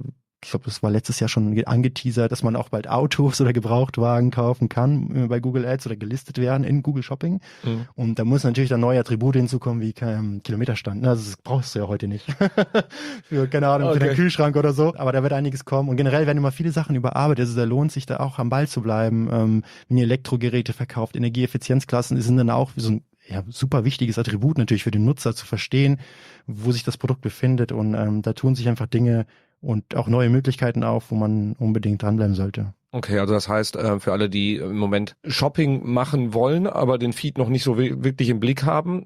ich glaube, das war letztes Jahr schon angeteasert, dass man auch bald Autos oder Gebrauchtwagen kaufen kann bei Google Ads oder gelistet werden in Google Shopping. Mhm. Und da muss natürlich dann neue Attribute hinzukommen, wie ähm, Kilometerstand. Also das brauchst du ja heute nicht. für, keine Ahnung, okay. für den Kühlschrank oder so. Aber da wird einiges kommen. Und generell werden immer viele Sachen überarbeitet. Also da lohnt sich da auch am Ball zu bleiben. Ähm, wenn ihr Elektrogeräte verkauft, Energieeffizienzklassen sind dann auch so ein ja, super wichtiges Attribut natürlich für den Nutzer zu verstehen, wo sich das Produkt befindet. Und ähm, da tun sich einfach Dinge und auch neue Möglichkeiten auf, wo man unbedingt dranbleiben sollte. Okay, also das heißt, für alle, die im Moment Shopping machen wollen, aber den Feed noch nicht so wirklich im Blick haben,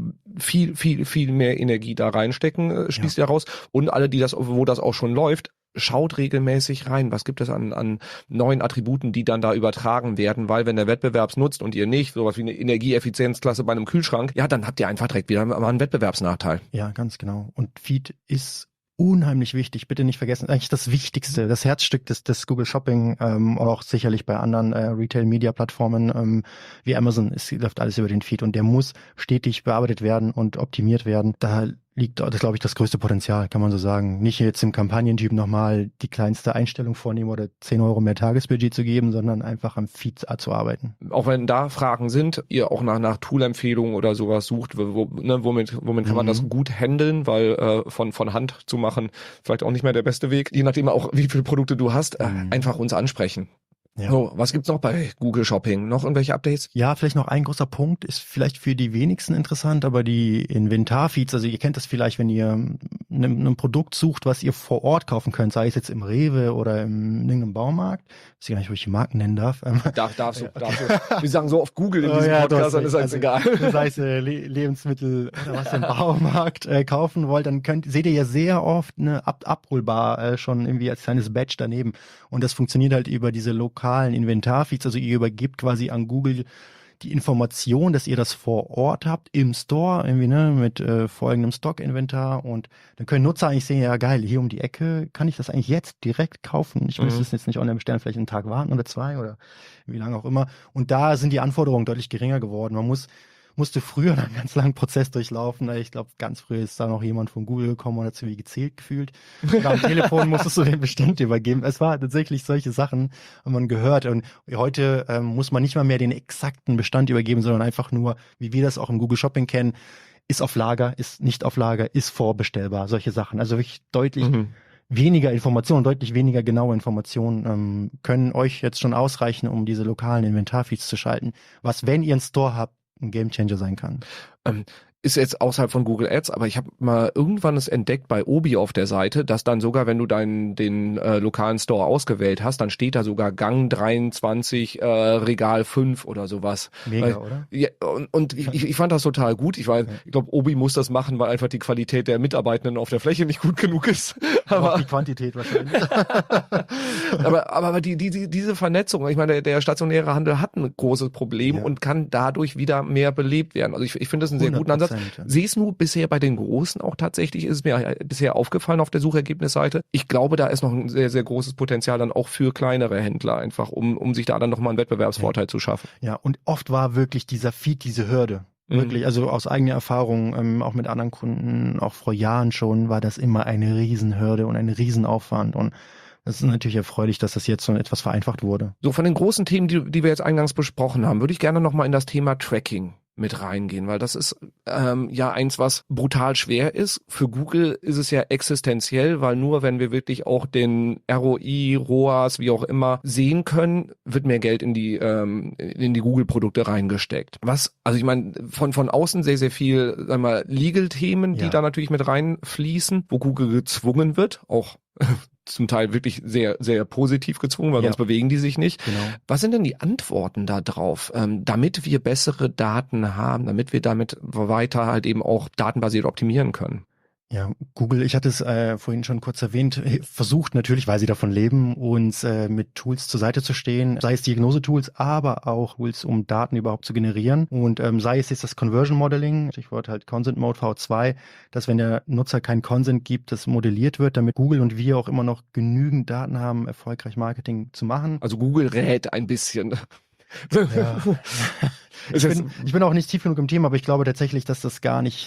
viel, viel, viel mehr Energie da reinstecken, schließt ja. ihr raus. Und alle, die das, wo das auch schon läuft, schaut regelmäßig rein. Was gibt es an, an neuen Attributen, die dann da übertragen werden? Weil wenn der Wettbewerb es nutzt und ihr nicht, sowas wie eine Energieeffizienzklasse bei einem Kühlschrank, ja, dann habt ihr einfach direkt wieder mal einen Wettbewerbsnachteil. Ja, ganz genau. Und Feed ist unheimlich wichtig, bitte nicht vergessen, eigentlich das Wichtigste, das Herzstück des, des Google Shopping, ähm, auch sicherlich bei anderen äh, Retail-Media-Plattformen ähm, wie Amazon, es läuft alles über den Feed und der muss stetig bearbeitet werden und optimiert werden. Da liegt, das glaube ich, das größte Potenzial, kann man so sagen. Nicht jetzt im Kampagnentyp nochmal die kleinste Einstellung vornehmen oder zehn Euro mehr Tagesbudget zu geben, sondern einfach am Feed zu arbeiten. Auch wenn da Fragen sind, ihr auch nach, nach Tool-Empfehlungen oder sowas sucht, wo, ne, womit, womit kann man mhm. das gut handeln, weil äh, von, von Hand zu machen vielleicht auch nicht mehr der beste Weg. Je nachdem auch, wie viele Produkte du hast, äh, mhm. einfach uns ansprechen. Ja. So, was gibt's noch bei Google Shopping? Noch irgendwelche Updates? Ja, vielleicht noch ein großer Punkt, ist vielleicht für die wenigsten interessant, aber die Inventarfeeds, also ihr kennt das vielleicht, wenn ihr ein Produkt sucht, was ihr vor Ort kaufen könnt, sei es jetzt im Rewe oder im in irgendeinem Baumarkt, ich weiß gar nicht, ob ich die Marken nennen darf. Darf, darfst du, darfst du. Wir sagen so oft Google in diesem oh, ja, Podcast, dann ist also egal. Sei es äh, Le- Lebensmittel oder was ihr im Baumarkt äh, kaufen wollt, dann könnt, seht ihr ja sehr oft eine Ab- Abholbar äh, schon irgendwie als kleines Badge daneben und das funktioniert halt über diese lokalen Inventarfeeds, also ihr übergibt quasi an Google die Information, dass ihr das vor Ort habt, im Store, irgendwie, ne, mit äh, folgendem Stock-Inventar und dann können Nutzer eigentlich sehen, ja geil, hier um die Ecke kann ich das eigentlich jetzt direkt kaufen. Ich müsste es mhm. jetzt nicht online bestellen, vielleicht einen Tag warten oder zwei oder wie lange auch immer. Und da sind die Anforderungen deutlich geringer geworden. Man muss musste früher einen ganz langen Prozess durchlaufen. Ich glaube, ganz früh ist da noch jemand von Google gekommen und hat sich wie gezählt gefühlt. Und am Telefon musstest du den Bestand übergeben. Es war tatsächlich solche Sachen, haben man gehört. Und heute ähm, muss man nicht mal mehr den exakten Bestand übergeben, sondern einfach nur, wie wir das auch im Google Shopping kennen, ist auf Lager, ist nicht auf Lager, ist vorbestellbar. Solche Sachen. Also wirklich deutlich mhm. weniger Informationen, deutlich weniger genaue Informationen ähm, können euch jetzt schon ausreichen, um diese lokalen Inventarfeeds zu schalten. Was, wenn ihr einen Store habt, ein Gamechanger sein kann. Ähm, ist jetzt außerhalb von Google Ads, aber ich habe mal irgendwann es entdeckt bei Obi auf der Seite, dass dann sogar, wenn du deinen den äh, lokalen Store ausgewählt hast, dann steht da sogar Gang dreiundzwanzig, äh, Regal fünf oder sowas. Mega, weil, oder? Ja, und, und ich, ich fand das total gut. Ich weiß, ja. ich glaube, Obi muss das machen, weil einfach die Qualität der Mitarbeitenden auf der Fläche nicht gut genug ist. Aber auch die Quantität wahrscheinlich. aber, aber aber die, die, diese Vernetzung, ich meine, der, der stationäre Handel hat ein großes Problem ja. und kann dadurch wieder mehr belebt werden. Also ich, ich finde das einen sehr guten Ansatz. Sehe es nur bisher bei den Großen auch tatsächlich, ist mir bisher aufgefallen auf der Suchergebnisseite. Ich glaube, da ist noch ein sehr, sehr großes Potenzial dann auch für kleinere Händler einfach, um, um sich da dann nochmal einen Wettbewerbsvorteil ja. zu schaffen. Ja, und oft war wirklich dieser Feed, diese Hürde. Wirklich, also aus eigener Erfahrung, ähm, auch mit anderen Kunden, auch vor Jahren schon, war das immer eine Riesenhürde und ein Riesenaufwand und das ist natürlich erfreulich, dass das jetzt so etwas vereinfacht wurde. So von den großen Themen, die, die wir jetzt eingangs besprochen haben, würde ich gerne nochmal in das Thema Tracking mit reingehen, weil das ist ähm, ja eins, was brutal schwer ist. Für Google ist es ja existenziell, weil nur wenn wir wirklich auch den R O I, R O A S, wie auch immer, sehen können, wird mehr Geld in die ähm, in die Google-Produkte reingesteckt. Was, also ich meine, von von außen sehr, sehr viel, sagen wir mal, Legal-Themen, die ja. da natürlich mit reinfließen, wo Google gezwungen wird, auch zum Teil wirklich sehr, sehr positiv gezwungen, weil ja. sonst bewegen die sich nicht. Genau. Was sind denn die Antworten da drauf, ähm, damit wir bessere Daten haben, damit wir damit weiter halt eben auch datenbasiert optimieren können? Ja, Google, ich hatte es äh, vorhin schon kurz erwähnt, versucht natürlich, weil sie davon leben, uns äh, mit Tools zur Seite zu stehen, sei es Diagnosetools, aber auch Tools, um Daten überhaupt zu generieren und ähm, sei es jetzt das Conversion Modeling, Stichwort halt Consent Mode V zwei, dass wenn der Nutzer keinen Consent gibt, das modelliert wird, damit Google und wir auch immer noch genügend Daten haben, erfolgreich Marketing zu machen. Also Google rät ein bisschen. Ja. Ich bin, ich bin auch nicht tief genug im Thema, aber ich glaube tatsächlich, dass das gar nicht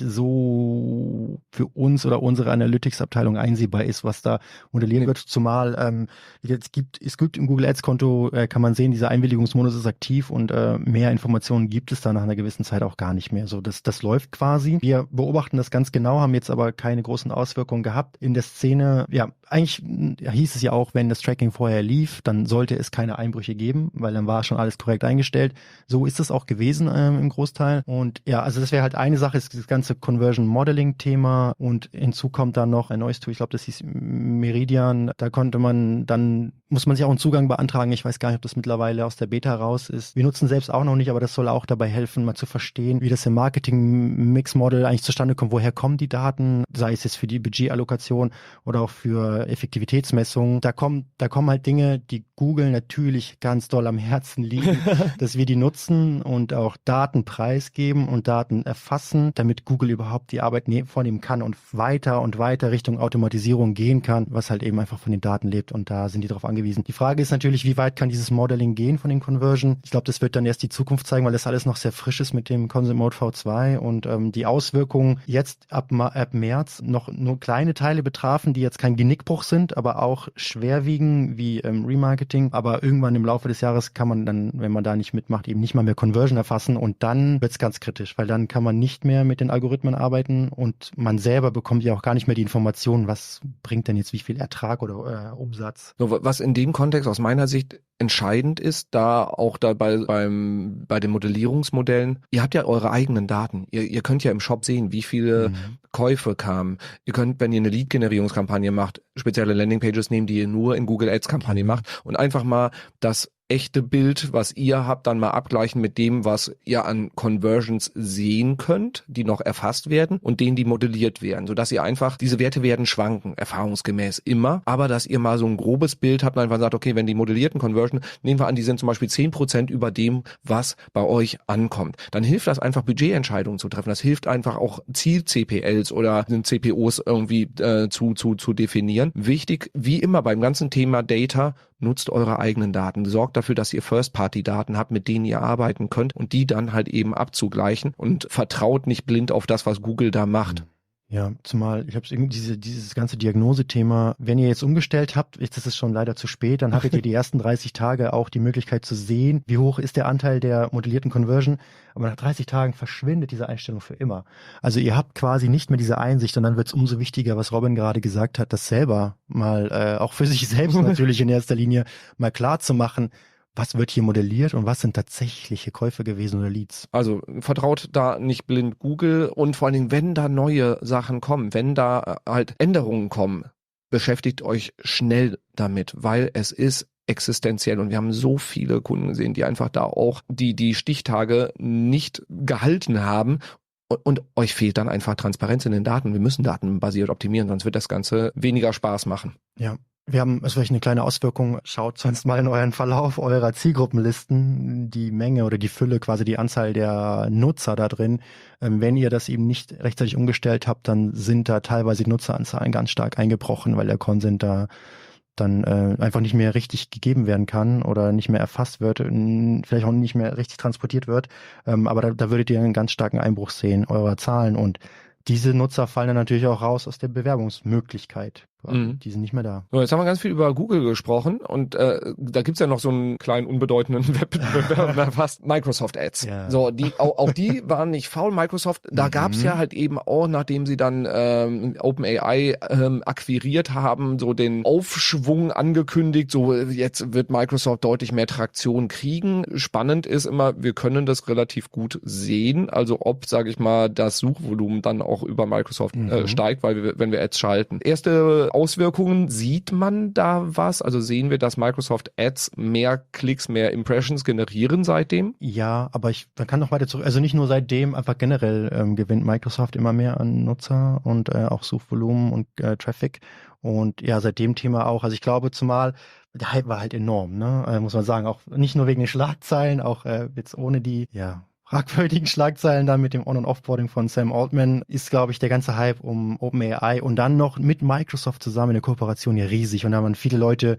so für uns oder unsere Analytics-Abteilung einsehbar ist, was da modelliert nee. wird. Zumal ähm, es gibt, es gibt im Google Ads-Konto, äh, kann man sehen, dieser Einwilligungsmodus ist aktiv und äh, mehr Informationen gibt es da nach einer gewissen Zeit auch gar nicht mehr. So, das, das läuft quasi. Wir beobachten das ganz genau, haben jetzt aber keine großen Auswirkungen gehabt in der Szene. Ja, eigentlich ja, hieß es ja auch, wenn das Tracking vorher lief, dann sollte es keine Einbrüche geben, weil dann war schon alles korrekt eingestellt. So ist es auch gewesen ähm, im Großteil. Und ja, also das wäre halt eine Sache, ist das ganze Conversion Modeling Thema und hinzu kommt dann noch ein neues Tool, ich glaube, das hieß Meridian. Da konnte man dann, muss man sich auch einen Zugang beantragen. Ich weiß gar nicht, ob das mittlerweile aus der Beta raus ist. Wir nutzen selbst auch noch nicht, aber das soll auch dabei helfen, mal zu verstehen, wie das im Marketing-Mix-Model eigentlich zustande kommt. Woher kommen die Daten? Sei es jetzt für die Budgetallokation oder auch für Effektivitätsmessungen. Da kommen, da kommen halt Dinge, die Google natürlich ganz doll am Herzen liegen, dass wir die nutzen und auch Daten preisgeben und Daten erfassen, damit Google überhaupt die Arbeit ne- vornehmen kann und weiter und weiter Richtung Automatisierung gehen kann, was halt eben einfach von den Daten lebt und da sind die darauf angewiesen. Die Frage ist natürlich, wie weit kann dieses Modeling gehen von den Conversion? Ich glaube, das wird dann erst die Zukunft zeigen, weil das alles noch sehr frisch ist mit dem Consent Mode V zwei und ähm, die Auswirkungen jetzt ab, ab März noch nur kleine Teile betrafen, die jetzt kein Genickbruch sind, aber auch schwerwiegen wie ähm, Remarketing. Aber irgendwann im Laufe des Jahres kann man dann, wenn man da nicht mitmacht, eben nicht mal mehr Conversion erfassen und dann wird es ganz kritisch, weil dann kann man nicht mehr mit den Algorithmen arbeiten und man selber bekommt ja auch gar nicht mehr die Informationen, was bringt denn jetzt wie viel Ertrag oder äh, Umsatz. So, was in dem Kontext aus meiner Sicht entscheidend ist, da auch dabei beim bei den Modellierungsmodellen, ihr habt ja eure eigenen Daten. Ihr, ihr könnt ja im Shop sehen, wie viele mhm. Käufe kamen. Ihr könnt, wenn ihr eine Lead-Generierungskampagne macht, spezielle Landingpages nehmen, die ihr nur in Google Ads-Kampagne mhm. macht und einfach mal das echte Bild, was ihr habt, dann mal abgleichen mit dem, was ihr an Conversions sehen könnt, die noch erfasst werden und denen, die modelliert werden, sodass ihr einfach, diese Werte werden schwanken, erfahrungsgemäß immer, aber dass ihr mal so ein grobes Bild habt und einfach sagt, okay, wenn die modellierten Conversion, nehmen wir an, die sind zum Beispiel zehn Prozent über dem, was bei euch ankommt, dann hilft das einfach, Budgetentscheidungen zu treffen, das hilft einfach auch Ziel-C P Ls oder C P Os irgendwie äh, zu, zu, zu definieren. Wichtig, wie immer beim ganzen Thema Data, nutzt eure eigenen Daten, sorgt dafür, dass ihr First-Party-Daten habt, mit denen ihr arbeiten könnt und die dann halt eben abzugleichen und vertraut nicht blind auf das, was Google da macht. Ja, zumal ich habe irgendwie diese, dieses ganze Diagnosethema, wenn ihr jetzt umgestellt habt, ist es schon leider zu spät, dann hattet ihr die ersten dreißig Tage auch die Möglichkeit zu sehen, wie hoch ist der Anteil der modellierten Conversion, aber nach dreißig Tagen verschwindet diese Einstellung für immer. Also ihr habt quasi nicht mehr diese Einsicht und dann wird es umso wichtiger, was Robin gerade gesagt hat, das selber mal, äh, auch für sich selbst natürlich in erster Linie mal klar zu machen, was wird hier modelliert und was sind tatsächliche Käufe gewesen oder Leads? Also vertraut da nicht blind Google und vor allen Dingen, wenn da neue Sachen kommen, wenn da halt Änderungen kommen, beschäftigt euch schnell damit, weil es ist existenziell und wir haben so viele Kunden gesehen, die einfach da auch die, die Stichtage nicht gehalten haben. Und, und euch fehlt dann einfach Transparenz in den Daten. Wir müssen datenbasiert optimieren, sonst wird das Ganze weniger Spaß machen. Ja. Wir haben, also vielleicht eine kleine Auswirkung, schaut sonst mal in euren Verlauf eurer Zielgruppenlisten, die Menge oder die Fülle, quasi die Anzahl der Nutzer da drin. Ähm, wenn ihr das eben nicht rechtzeitig umgestellt habt, dann sind da teilweise die Nutzeranzahlen ganz stark eingebrochen, weil der Consent da dann äh, einfach nicht mehr richtig gegeben werden kann oder nicht mehr erfasst wird, vielleicht auch nicht mehr richtig transportiert wird. Ähm, aber da, da würdet ihr einen ganz starken Einbruch sehen eurer Zahlen und diese Nutzer fallen dann natürlich auch raus aus der Bewerbungsmöglichkeit. Mhm. Die sind nicht mehr da. So, jetzt haben wir ganz viel über Google gesprochen und äh, da gibt's ja noch so einen kleinen unbedeutenden Wettbewerber, fast Microsoft Ads. Ja. So, die auch, auch die waren nicht faul. Microsoft, da mhm. gab's ja halt eben auch, nachdem sie dann ähm, OpenAI ähm, akquiriert haben, so den Aufschwung angekündigt. So, jetzt wird Microsoft deutlich mehr Traktion kriegen. Spannend ist immer, wir können das relativ gut sehen. Also ob, sage ich mal, das Suchvolumen dann auch über Microsoft mhm. äh, steigt, weil wir, wenn wir Ads schalten. Erste Auswirkungen, sieht man da was? Also sehen wir, dass Microsoft Ads mehr Klicks, mehr Impressions generieren seitdem? Ja, aber ich, man kann noch weiter zurück, also nicht nur seitdem, einfach generell ähm, gewinnt Microsoft immer mehr an Nutzer und äh, auch Suchvolumen und äh, Traffic und ja, seit dem Thema auch, also ich glaube zumal, der Hype war halt enorm, ne, äh, muss man sagen, auch nicht nur wegen den Schlagzeilen, auch äh, jetzt ohne die, ja, fragwürdigen Schlagzeilen da mit dem On- und Offboarding von Sam Altman ist, glaube ich, der ganze Hype um OpenAI und dann noch mit Microsoft zusammen in der Kooperation ja riesig und da waren viele Leute,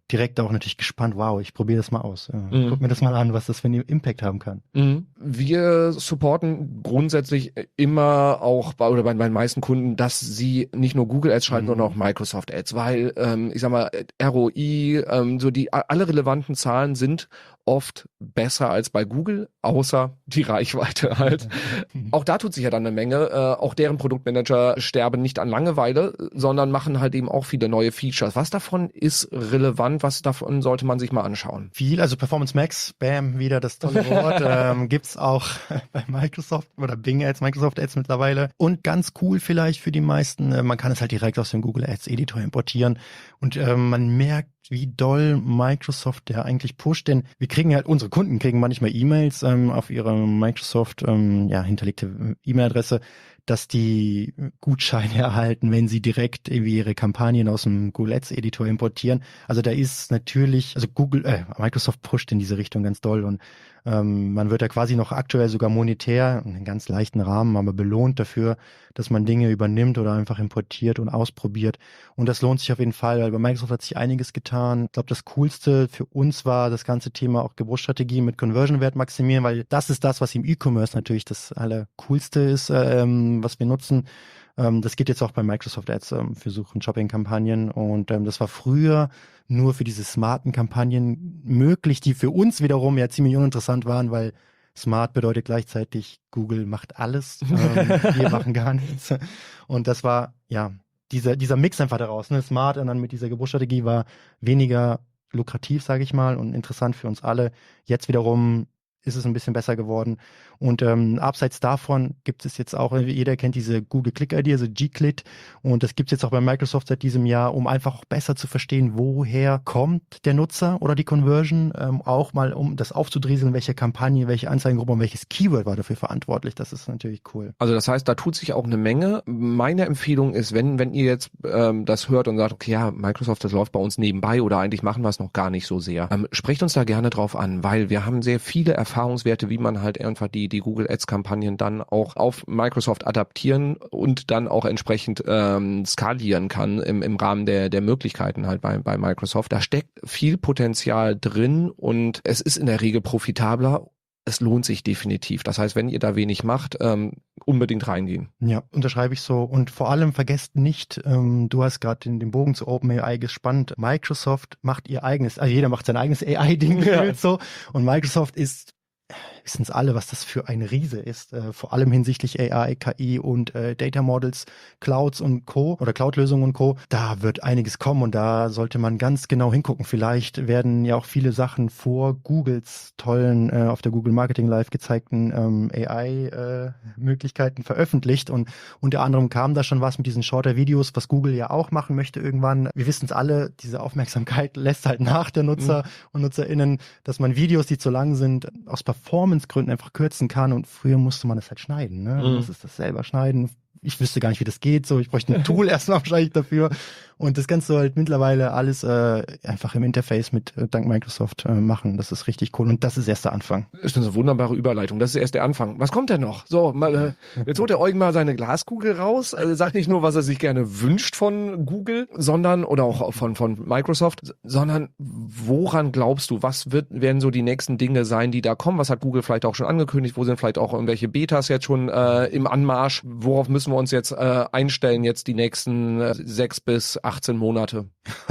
direkt auch natürlich gespannt, wow, ich probiere das mal aus. Ja, Mhm. Guck mir das mal an, was das für einen Impact haben kann. Mhm. Wir supporten grundsätzlich immer auch bei, oder bei meinen meisten Kunden, dass sie nicht nur Google Ads schalten, Mhm. sondern auch Microsoft Ads, weil ähm, ich sag mal, R O I, ähm, so die alle relevanten Zahlen sind oft besser als bei Google, außer die Reichweite halt. Auch da tut sich ja dann eine Menge. Äh, auch deren Produktmanager sterben nicht an Langeweile, sondern machen halt eben auch viele neue Features. Was davon ist relevant? Was davon sollte man sich mal anschauen? Viel, also Performance Max, bam, wieder das tolle Wort, ähm, gibt's auch bei Microsoft oder Bing Ads, Microsoft Ads mittlerweile. Und ganz cool vielleicht für die meisten, äh, man kann es halt direkt aus dem Google Ads Editor importieren und ähm, man merkt, wie doll Microsoft der eigentlich pusht, denn wir kriegen halt, unsere Kunden kriegen manchmal E-Mails ähm, auf ihre Microsoft ähm, ja, hinterlegte E-Mail-Adresse, dass die Gutscheine erhalten, wenn sie direkt irgendwie ihre Kampagnen aus dem Google Ads Editor importieren. Also da ist natürlich, also Google, äh, Microsoft pusht in diese Richtung ganz doll und ähm, man wird ja quasi noch aktuell sogar monetär, in einem ganz leichten Rahmen, aber belohnt dafür, dass man Dinge übernimmt oder einfach importiert und ausprobiert. Und das lohnt sich auf jeden Fall, weil bei Microsoft hat sich einiges getan. Ich glaube, das Coolste für uns war das ganze Thema auch Geburtsstrategie mit Conversion-Wert maximieren, weil das ist das, was im E-Commerce natürlich das Allercoolste ist, ähm, was wir nutzen. Ähm, das geht jetzt auch bei Microsoft Ads ähm, für Such- und Shopping-Kampagnen und ähm, das war früher nur für diese smarten Kampagnen möglich, die für uns wiederum ja ziemlich uninteressant waren, weil smart bedeutet gleichzeitig Google macht alles, ähm, wir machen gar nichts. Und das war, ja, dieser, dieser Mix einfach daraus, ne? Smart und dann mit dieser Geburtsstrategie war weniger lukrativ, sage ich mal, und interessant für uns alle. Jetzt wiederum ist es ein bisschen besser geworden. Und ähm, abseits davon gibt es jetzt auch, jeder kennt diese Google Click I D, also G-Clit. Und das gibt es jetzt auch bei Microsoft seit diesem Jahr, um einfach auch besser zu verstehen, woher kommt der Nutzer oder die Conversion. Ähm, auch mal, um das aufzudrieseln, welche Kampagne, welche Anzeigengruppe und welches Keyword war dafür verantwortlich. Das ist natürlich cool. Also das heißt, da tut sich auch eine Menge. Meine Empfehlung ist, wenn wenn ihr jetzt ähm, das hört und sagt, okay, ja, Microsoft, das läuft bei uns nebenbei oder eigentlich machen wir es noch gar nicht so sehr, ähm, sprecht uns da gerne drauf an, weil wir haben sehr viele Erfahrungswerte, wie man halt einfach die die Google Ads Kampagnen dann auch auf Microsoft adaptieren und dann auch entsprechend ähm, skalieren kann im im Rahmen der der Möglichkeiten halt bei bei Microsoft. Da steckt viel Potenzial drin und es ist in der Regel profitabler. Es lohnt sich definitiv. Das heißt, wenn ihr da wenig macht, ähm, unbedingt reingehen. Ja, unterschreibe ich so. Und vor allem vergesst nicht, ähm, du hast gerade den, den Bogen zu OpenAI gespannt. Microsoft macht ihr eigenes, also jeder macht sein eigenes A I-Ding Ja. so. Und Microsoft ist, wissen es alle, was das für ein Riese ist, äh, vor allem hinsichtlich A I, K I und äh, Data Models, Clouds und Co. oder Cloud-Lösungen und Co. Da wird einiges kommen und da sollte man ganz genau hingucken. Vielleicht werden ja auch viele Sachen vor Googles tollen, äh, auf der Google Marketing Live gezeigten ähm, A I-Möglichkeiten äh, veröffentlicht und unter anderem kam da schon was mit diesen Shorter-Videos, was Google ja auch machen möchte irgendwann. Wir wissen es alle, diese Aufmerksamkeit lässt halt nach der Nutzer mhm. und NutzerInnen, dass man Videos, die zu lang sind, aus Performance-Gründen einfach kürzen kann und früher musste man das halt schneiden, ne? Man Mhm. muss es das selber schneiden. Ich wüsste gar nicht, wie das geht, so. Ich bräuchte ein Tool erstmal wahrscheinlich dafür. Und das kannst du halt mittlerweile alles äh, einfach im Interface mit äh, dank Microsoft äh, machen. Das ist richtig cool. Und das ist erst der Anfang. Das ist eine wunderbare Überleitung. Das ist erst der Anfang. Was kommt denn noch? So, mal, äh, jetzt holt der Eugen mal seine Glaskugel raus. Also sagt nicht nur, was er sich gerne wünscht von Google, sondern, oder auch von, von Microsoft, sondern woran glaubst du, was wird, werden so die nächsten Dinge sein, die da kommen? Was hat Google vielleicht auch schon angekündigt? Wo sind vielleicht auch irgendwelche Betas jetzt schon äh, im Anmarsch? Worauf müssen wir uns jetzt äh, einstellen, jetzt die nächsten äh, sechs bis achtzehn Monate?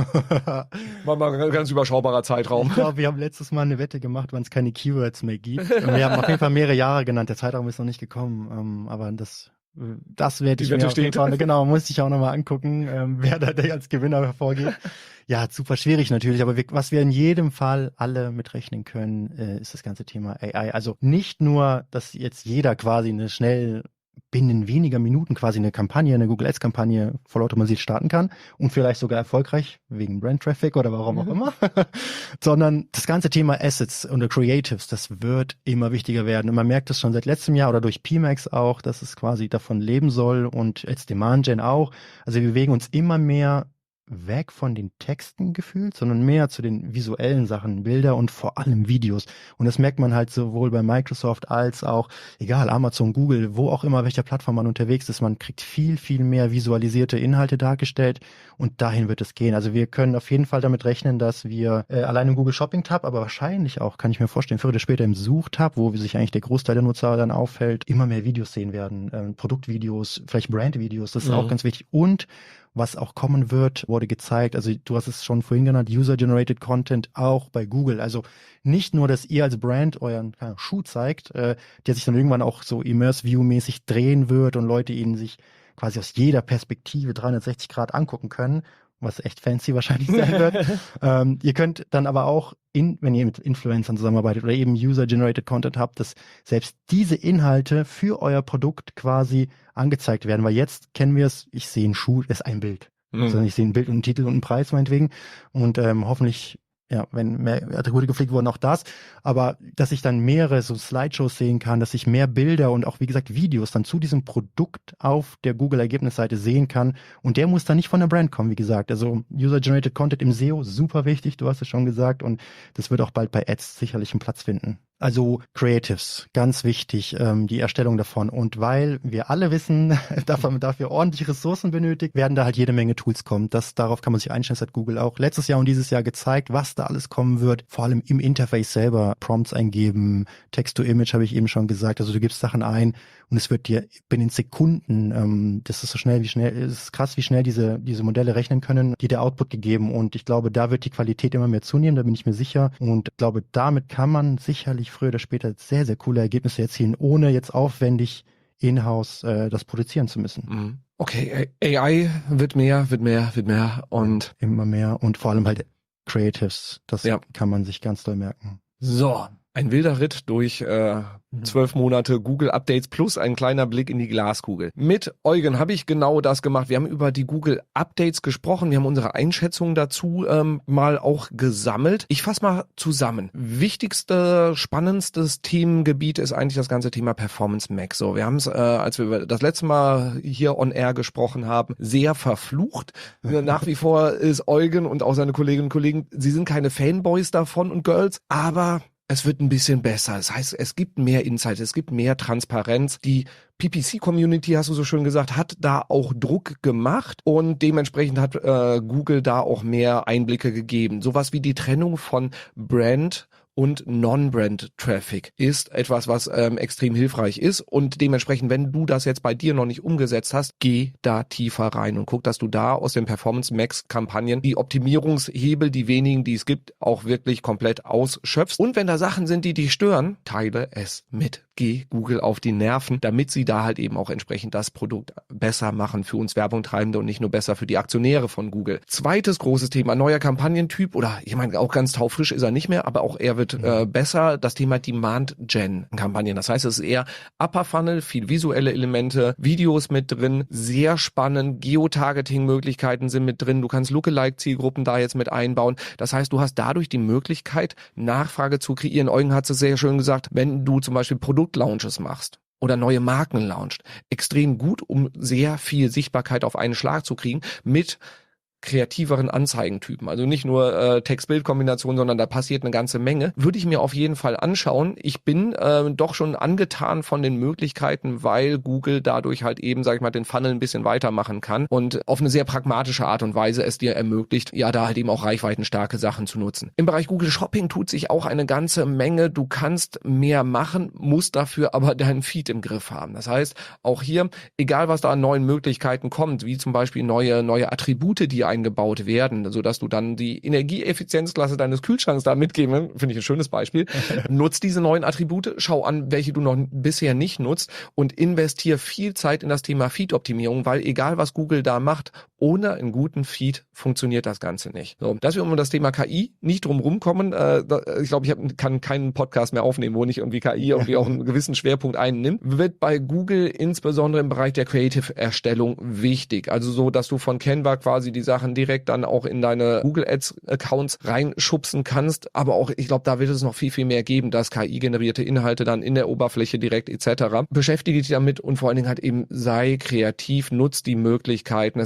Mal mal ein ganz überschaubarer Zeitraum. Ich glaube, wir haben letztes Mal eine Wette gemacht, wann es keine Keywords mehr gibt. Und wir haben auf jeden Fall mehrere Jahre genannt. Der Zeitraum ist noch nicht gekommen. Ähm, aber das, das werde ich Die mir Wette auf jeden steht. Fall, genau, muss ich auch nochmal angucken, ähm, wer da als Gewinner hervorgeht. Ja, super schwierig natürlich, aber wir, was wir in jedem Fall alle mitrechnen können, äh, ist das ganze Thema A I. Also nicht nur, dass jetzt jeder quasi eine schnell binnen weniger Minuten quasi eine Kampagne, eine Google Ads Kampagne vollautomatisiert starten kann und vielleicht sogar erfolgreich wegen Brand Traffic oder warum auch immer, sondern das ganze Thema Assets und Creatives, das wird immer wichtiger werden und man merkt das schon seit letztem Jahr oder durch P MAX auch, dass es quasi davon leben soll und als Demand Gen auch. Also wir bewegen uns immer mehr weg von den Texten gefühlt, sondern mehr zu den visuellen Sachen, Bilder und vor allem Videos. Und das merkt man halt sowohl bei Microsoft als auch, egal, Amazon, Google, wo auch immer, welcher Plattform man unterwegs ist, man kriegt viel, viel mehr visualisierte Inhalte dargestellt und dahin wird es gehen. Also wir können auf jeden Fall damit rechnen, dass wir äh, allein im Google Shopping Tab, aber wahrscheinlich auch, kann ich mir vorstellen, früher oder später im Suchtab, wo sich eigentlich der Großteil der Nutzer dann auffällt, immer mehr Videos sehen werden, äh, Produktvideos, vielleicht Brandvideos, das ist Mhm. auch ganz wichtig. Und was auch kommen wird, wurde gezeigt, also du hast es schon vorhin genannt, User-Generated Content auch bei Google. Also nicht nur, dass ihr als Brand euren keine Ahnung, Schuh zeigt, äh, der sich dann irgendwann auch so Immerse-View-mäßig drehen wird und Leute ihn sich quasi aus jeder Perspektive dreihundertsechzig Grad angucken können, was echt fancy wahrscheinlich sein wird. ähm, ihr könnt dann aber auch, in, wenn ihr mit Influencern zusammenarbeitet oder eben User-Generated Content habt, dass selbst diese Inhalte für euer Produkt quasi angezeigt werden, weil jetzt kennen wir es, ich sehe einen Schuh, das ist ein Bild. Mhm. Also ich sehe ein Bild und einen Titel und einen Preis meinetwegen und ähm, hoffentlich, ja, wenn mehr Attribute gepflegt wurden, auch das, aber dass ich dann mehrere so Slideshows sehen kann, dass ich mehr Bilder und auch, wie gesagt, Videos dann zu diesem Produkt auf der Google-Ergebnisseite sehen kann und der muss dann nicht von der Brand kommen, wie gesagt. Also User-Generated Content im S E O, super wichtig, du hast es schon gesagt und das wird auch bald bei Ads sicherlich einen Platz finden. Also Creatives, ganz wichtig, ähm, die Erstellung davon. Und weil wir alle wissen, dafür, dafür ordentliche Ressourcen benötigt, werden da halt jede Menge Tools kommen. Das, darauf kann man sich einstellen, das hat Google auch letztes Jahr und dieses Jahr gezeigt, was da alles kommen wird. Vor allem im Interface selber Prompts eingeben, Text-to-Image habe ich eben schon gesagt. Also du gibst Sachen ein und es wird dir binnen Sekunden, ähm, das ist so schnell, wie schnell, es ist krass, wie schnell diese, diese Modelle rechnen können, dir der Output gegeben. Und ich glaube, da wird die Qualität immer mehr zunehmen, da bin ich mir sicher. Und ich glaube, damit kann man sicherlich früher oder später sehr, sehr coole Ergebnisse erzielen, ohne jetzt aufwendig in-house äh, das produzieren zu müssen. Okay, A I wird mehr, wird mehr, wird mehr und immer mehr und vor allem halt Creatives, das ja. kann man sich ganz doll merken. So, ein wilder Ritt durch äh, zwölf Monate Google Updates plus ein kleiner Blick in die Glaskugel. Mit Eugen habe ich genau das gemacht. Wir haben über die Google Updates gesprochen. Wir haben unsere Einschätzungen dazu ähm, mal auch gesammelt. Ich fasse mal zusammen. Wichtigste, spannendstes Themengebiet ist eigentlich das ganze Thema Performance Max. So, wir haben es, äh, als wir das letzte Mal hier on air gesprochen haben, sehr verflucht. Nach wie vor ist Eugen und auch seine Kolleginnen und Kollegen, sie sind keine Fanboys davon und Girls, aber es wird ein bisschen besser. Das heißt, es gibt mehr Insight, es gibt mehr Transparenz. Die P P C-Community, hast du so schön gesagt, hat da auch Druck gemacht und dementsprechend hat äh, Google da auch mehr Einblicke gegeben. Sowas wie die Trennung von Brand und Non-Brand-Traffic ist etwas, was ähm, extrem hilfreich ist und dementsprechend, wenn du das jetzt bei dir noch nicht umgesetzt hast, geh da tiefer rein und guck, dass du da aus den Performance Max-Kampagnen die Optimierungshebel, die wenigen, die es gibt, auch wirklich komplett ausschöpfst. Und wenn da Sachen sind, die dich stören, teile es mit. Geh Google auf die Nerven, damit sie da halt eben auch entsprechend das Produkt besser machen für uns Werbungtreibende und nicht nur besser für die Aktionäre von Google. Zweites großes Thema, neuer Kampagnentyp oder ich meine auch ganz taufrisch ist er nicht mehr, aber auch er wird äh, besser, das Thema Demand-Gen-Kampagnen. Das heißt, es ist eher Upper Funnel, viel visuelle Elemente, Videos mit drin, sehr spannend, Geotargeting-Möglichkeiten sind mit drin, du kannst Lookalike-Zielgruppen da jetzt mit einbauen. Das heißt, du hast dadurch die Möglichkeit, Nachfrage zu kreieren. Eugen hat es sehr schön gesagt, wenn du zum Beispiel Produktlaunches machst oder neue Marken launcht. Extrem gut, um sehr viel Sichtbarkeit auf einen Schlag zu kriegen mit kreativeren Anzeigentypen. Also nicht nur äh, Text-Bild-Kombination, sondern da passiert eine ganze Menge. Würde ich mir auf jeden Fall anschauen. Ich bin äh, doch schon angetan von den Möglichkeiten, weil Google dadurch halt eben, sag ich mal, den Funnel ein bisschen weitermachen kann und auf eine sehr pragmatische Art und Weise es dir ermöglicht, ja, da halt eben auch reichweitenstarke Sachen zu nutzen. Im Bereich Google Shopping tut sich auch eine ganze Menge. Du kannst mehr machen, musst dafür aber deinen Feed im Griff haben. Das heißt, auch hier, egal was da an neuen Möglichkeiten kommt, wie zum Beispiel neue, neue Attribute, die eingebaut werden, sodass du dann die Energieeffizienzklasse deines Kühlschranks da mitgeben, finde ich ein schönes Beispiel. Nutz diese neuen Attribute, schau an, welche du noch bisher nicht nutzt und investier viel Zeit in das Thema Feed-Optimierung, weil egal was Google da macht, ohne einen guten Feed funktioniert das Ganze nicht. So, dass wir um das Thema K I nicht drum rumkommen, äh, da, ich glaube, ich hab, kann keinen Podcast mehr aufnehmen, wo nicht irgendwie K I irgendwie auch einen gewissen Schwerpunkt einnimmt, wird bei Google insbesondere im Bereich der Creative-Erstellung wichtig. Also so, dass du von Canva quasi die Sachen direkt dann auch in deine Google Ads-Accounts reinschubsen kannst. Aber auch, ich glaube, da wird es noch viel, viel mehr geben, dass K I-generierte Inhalte dann in der Oberfläche direkt et cetera. Beschäftige dich damit und vor allen Dingen halt eben sei kreativ, nutz die Möglichkeiten. Es wird Bewegung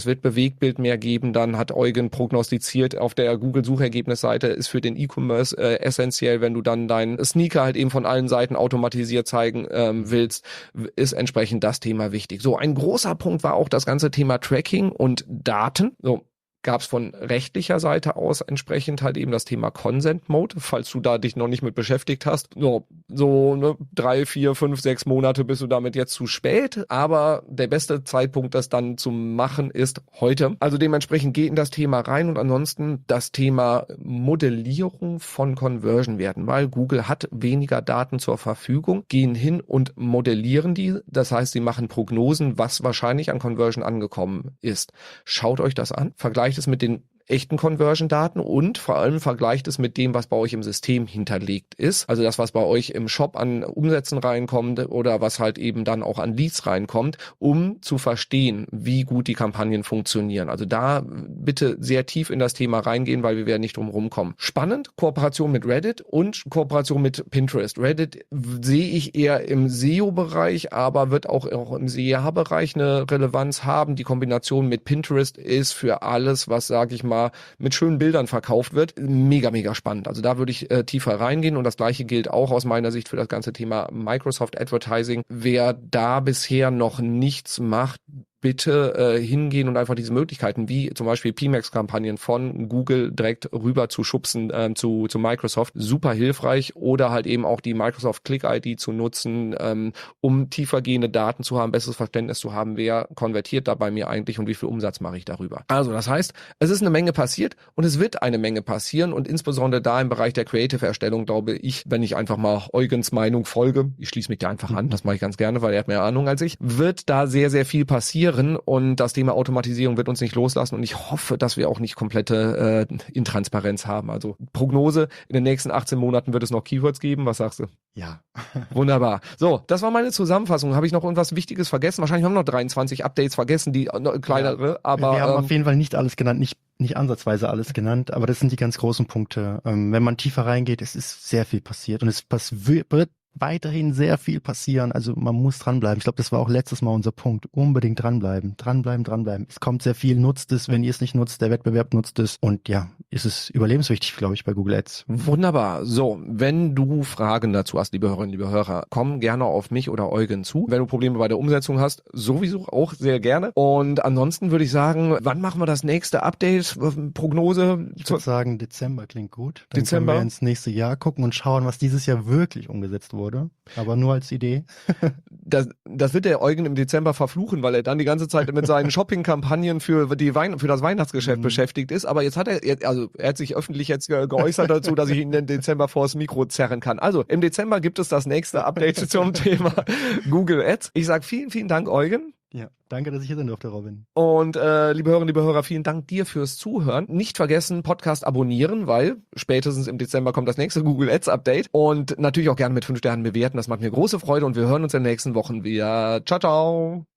Bewegtbild mehr geben. Dann hat Eugen prognostiziert, auf der Google-Suchergebnisseite ist für den E-Commerce äh, essentiell, wenn du dann deinen Sneaker halt eben von allen Seiten automatisiert zeigen ähm, willst, ist entsprechend das Thema wichtig. So, ein großer Punkt war auch das ganze Thema Tracking und Daten. So, gab es von rechtlicher Seite aus entsprechend halt eben das Thema Consent Mode, falls du da dich noch nicht mit beschäftigt hast. So, so ne, drei, vier, fünf, sechs Monate bist du damit jetzt zu spät, aber der beste Zeitpunkt, das dann zu machen, ist heute. Also dementsprechend geht in das Thema rein und ansonsten das Thema Modellierung von Conversion-Werten, weil Google hat weniger Daten zur Verfügung, gehen hin und modellieren die. Das heißt, sie machen Prognosen, was wahrscheinlich an Conversion angekommen ist. Schaut euch das an, vergleicht es mit den echten Conversion-Daten und vor allem vergleicht es mit dem, was bei euch im System hinterlegt ist. Also das, was bei euch im Shop an Umsätzen reinkommt oder was halt eben dann auch an Leads reinkommt, um zu verstehen, wie gut die Kampagnen funktionieren. Also da bitte sehr tief in das Thema reingehen, weil wir werden nicht drum rumkommen. Spannend, Kooperation mit Reddit und Kooperation mit Pinterest. Reddit sehe ich eher im S E O-Bereich, aber wird auch, auch im S E A-Bereich eine Relevanz haben. Die Kombination mit Pinterest ist für alles, was, sage ich mal, mit schönen Bildern verkauft wird, mega, mega spannend. Also da würde ich äh, tiefer reingehen und das gleiche gilt auch aus meiner Sicht für das ganze Thema Microsoft Advertising. Wer da bisher noch nichts macht, bitte äh, hingehen und einfach diese Möglichkeiten, wie zum Beispiel P MAX-Kampagnen von Google direkt rüber zu schubsen ähm, zu, zu Microsoft, super hilfreich oder halt eben auch die Microsoft Click-I D zu nutzen, ähm, um tiefergehende Daten zu haben, besseres Verständnis zu haben, wer konvertiert da bei mir eigentlich und wie viel Umsatz mache ich darüber. Also das heißt, es ist eine Menge passiert und es wird eine Menge passieren und insbesondere da im Bereich der Creative-Erstellung glaube ich, wenn ich einfach mal Eugens Meinung folge, ich schließe mich da einfach an, das mache ich ganz gerne, weil er hat mehr Ahnung als ich, wird da sehr, sehr viel passieren und das Thema Automatisierung wird uns nicht loslassen und ich hoffe, dass wir auch nicht komplette äh, Intransparenz haben. Also Prognose, in den nächsten achtzehn Monaten wird es noch Keywords geben. Was sagst du? Ja. Wunderbar. So, das war meine Zusammenfassung. Habe ich noch irgendwas Wichtiges vergessen? Wahrscheinlich haben wir noch dreiundzwanzig Updates vergessen, die äh, kleinere, ja, aber... Wir haben ähm, auf jeden Fall nicht alles genannt, nicht, nicht ansatzweise alles genannt, aber das sind die ganz großen Punkte. Ähm, wenn man tiefer reingeht, es ist sehr viel passiert und es pass- wird weiterhin sehr viel passieren, also man muss dranbleiben. Ich glaube, das war auch letztes Mal unser Punkt. Unbedingt dranbleiben, dranbleiben, dranbleiben. Es kommt sehr viel, nutzt es, wenn ihr es nicht nutzt, der Wettbewerb nutzt es und ja, ist es überlebenswichtig, glaube ich, bei Google Ads. Wunderbar. So, wenn du Fragen dazu hast, liebe Hörerinnen, liebe Hörer, komm gerne auf mich oder Eugen zu. Wenn du Probleme bei der Umsetzung hast, sowieso auch sehr gerne. Und ansonsten würde ich sagen, wann machen wir das nächste Update? Prognose? Ich würde sagen, Dezember klingt gut. Dann Dezember? können wir ins nächste Jahr gucken und schauen, was dieses Jahr wirklich umgesetzt wurde. Wurde, aber nur als Idee. Das, das wird der Eugen im Dezember verfluchen, weil er dann die ganze Zeit mit seinen Shopping-Kampagnen für die Wein für das Weihnachtsgeschäft mhm. beschäftigt ist. Aber jetzt hat er, also er hat sich öffentlich jetzt geäußert dazu, dass ich ihn im Dezember vors Mikro zerren kann. Also im Dezember gibt es das nächste Update zum Thema Google Ads. Ich sage vielen, vielen Dank, Eugen. Ja, danke, dass ich hier sein durfte, Robin. Und äh, liebe Hörerinnen, liebe Hörer, vielen Dank dir fürs Zuhören. Nicht vergessen, Podcast abonnieren, weil spätestens im Dezember kommt das nächste Google Ads Update. Und natürlich auch gerne mit fünf Sternen bewerten. Das macht mir große Freude und wir hören uns in den nächsten Wochen wieder. Ciao, ciao.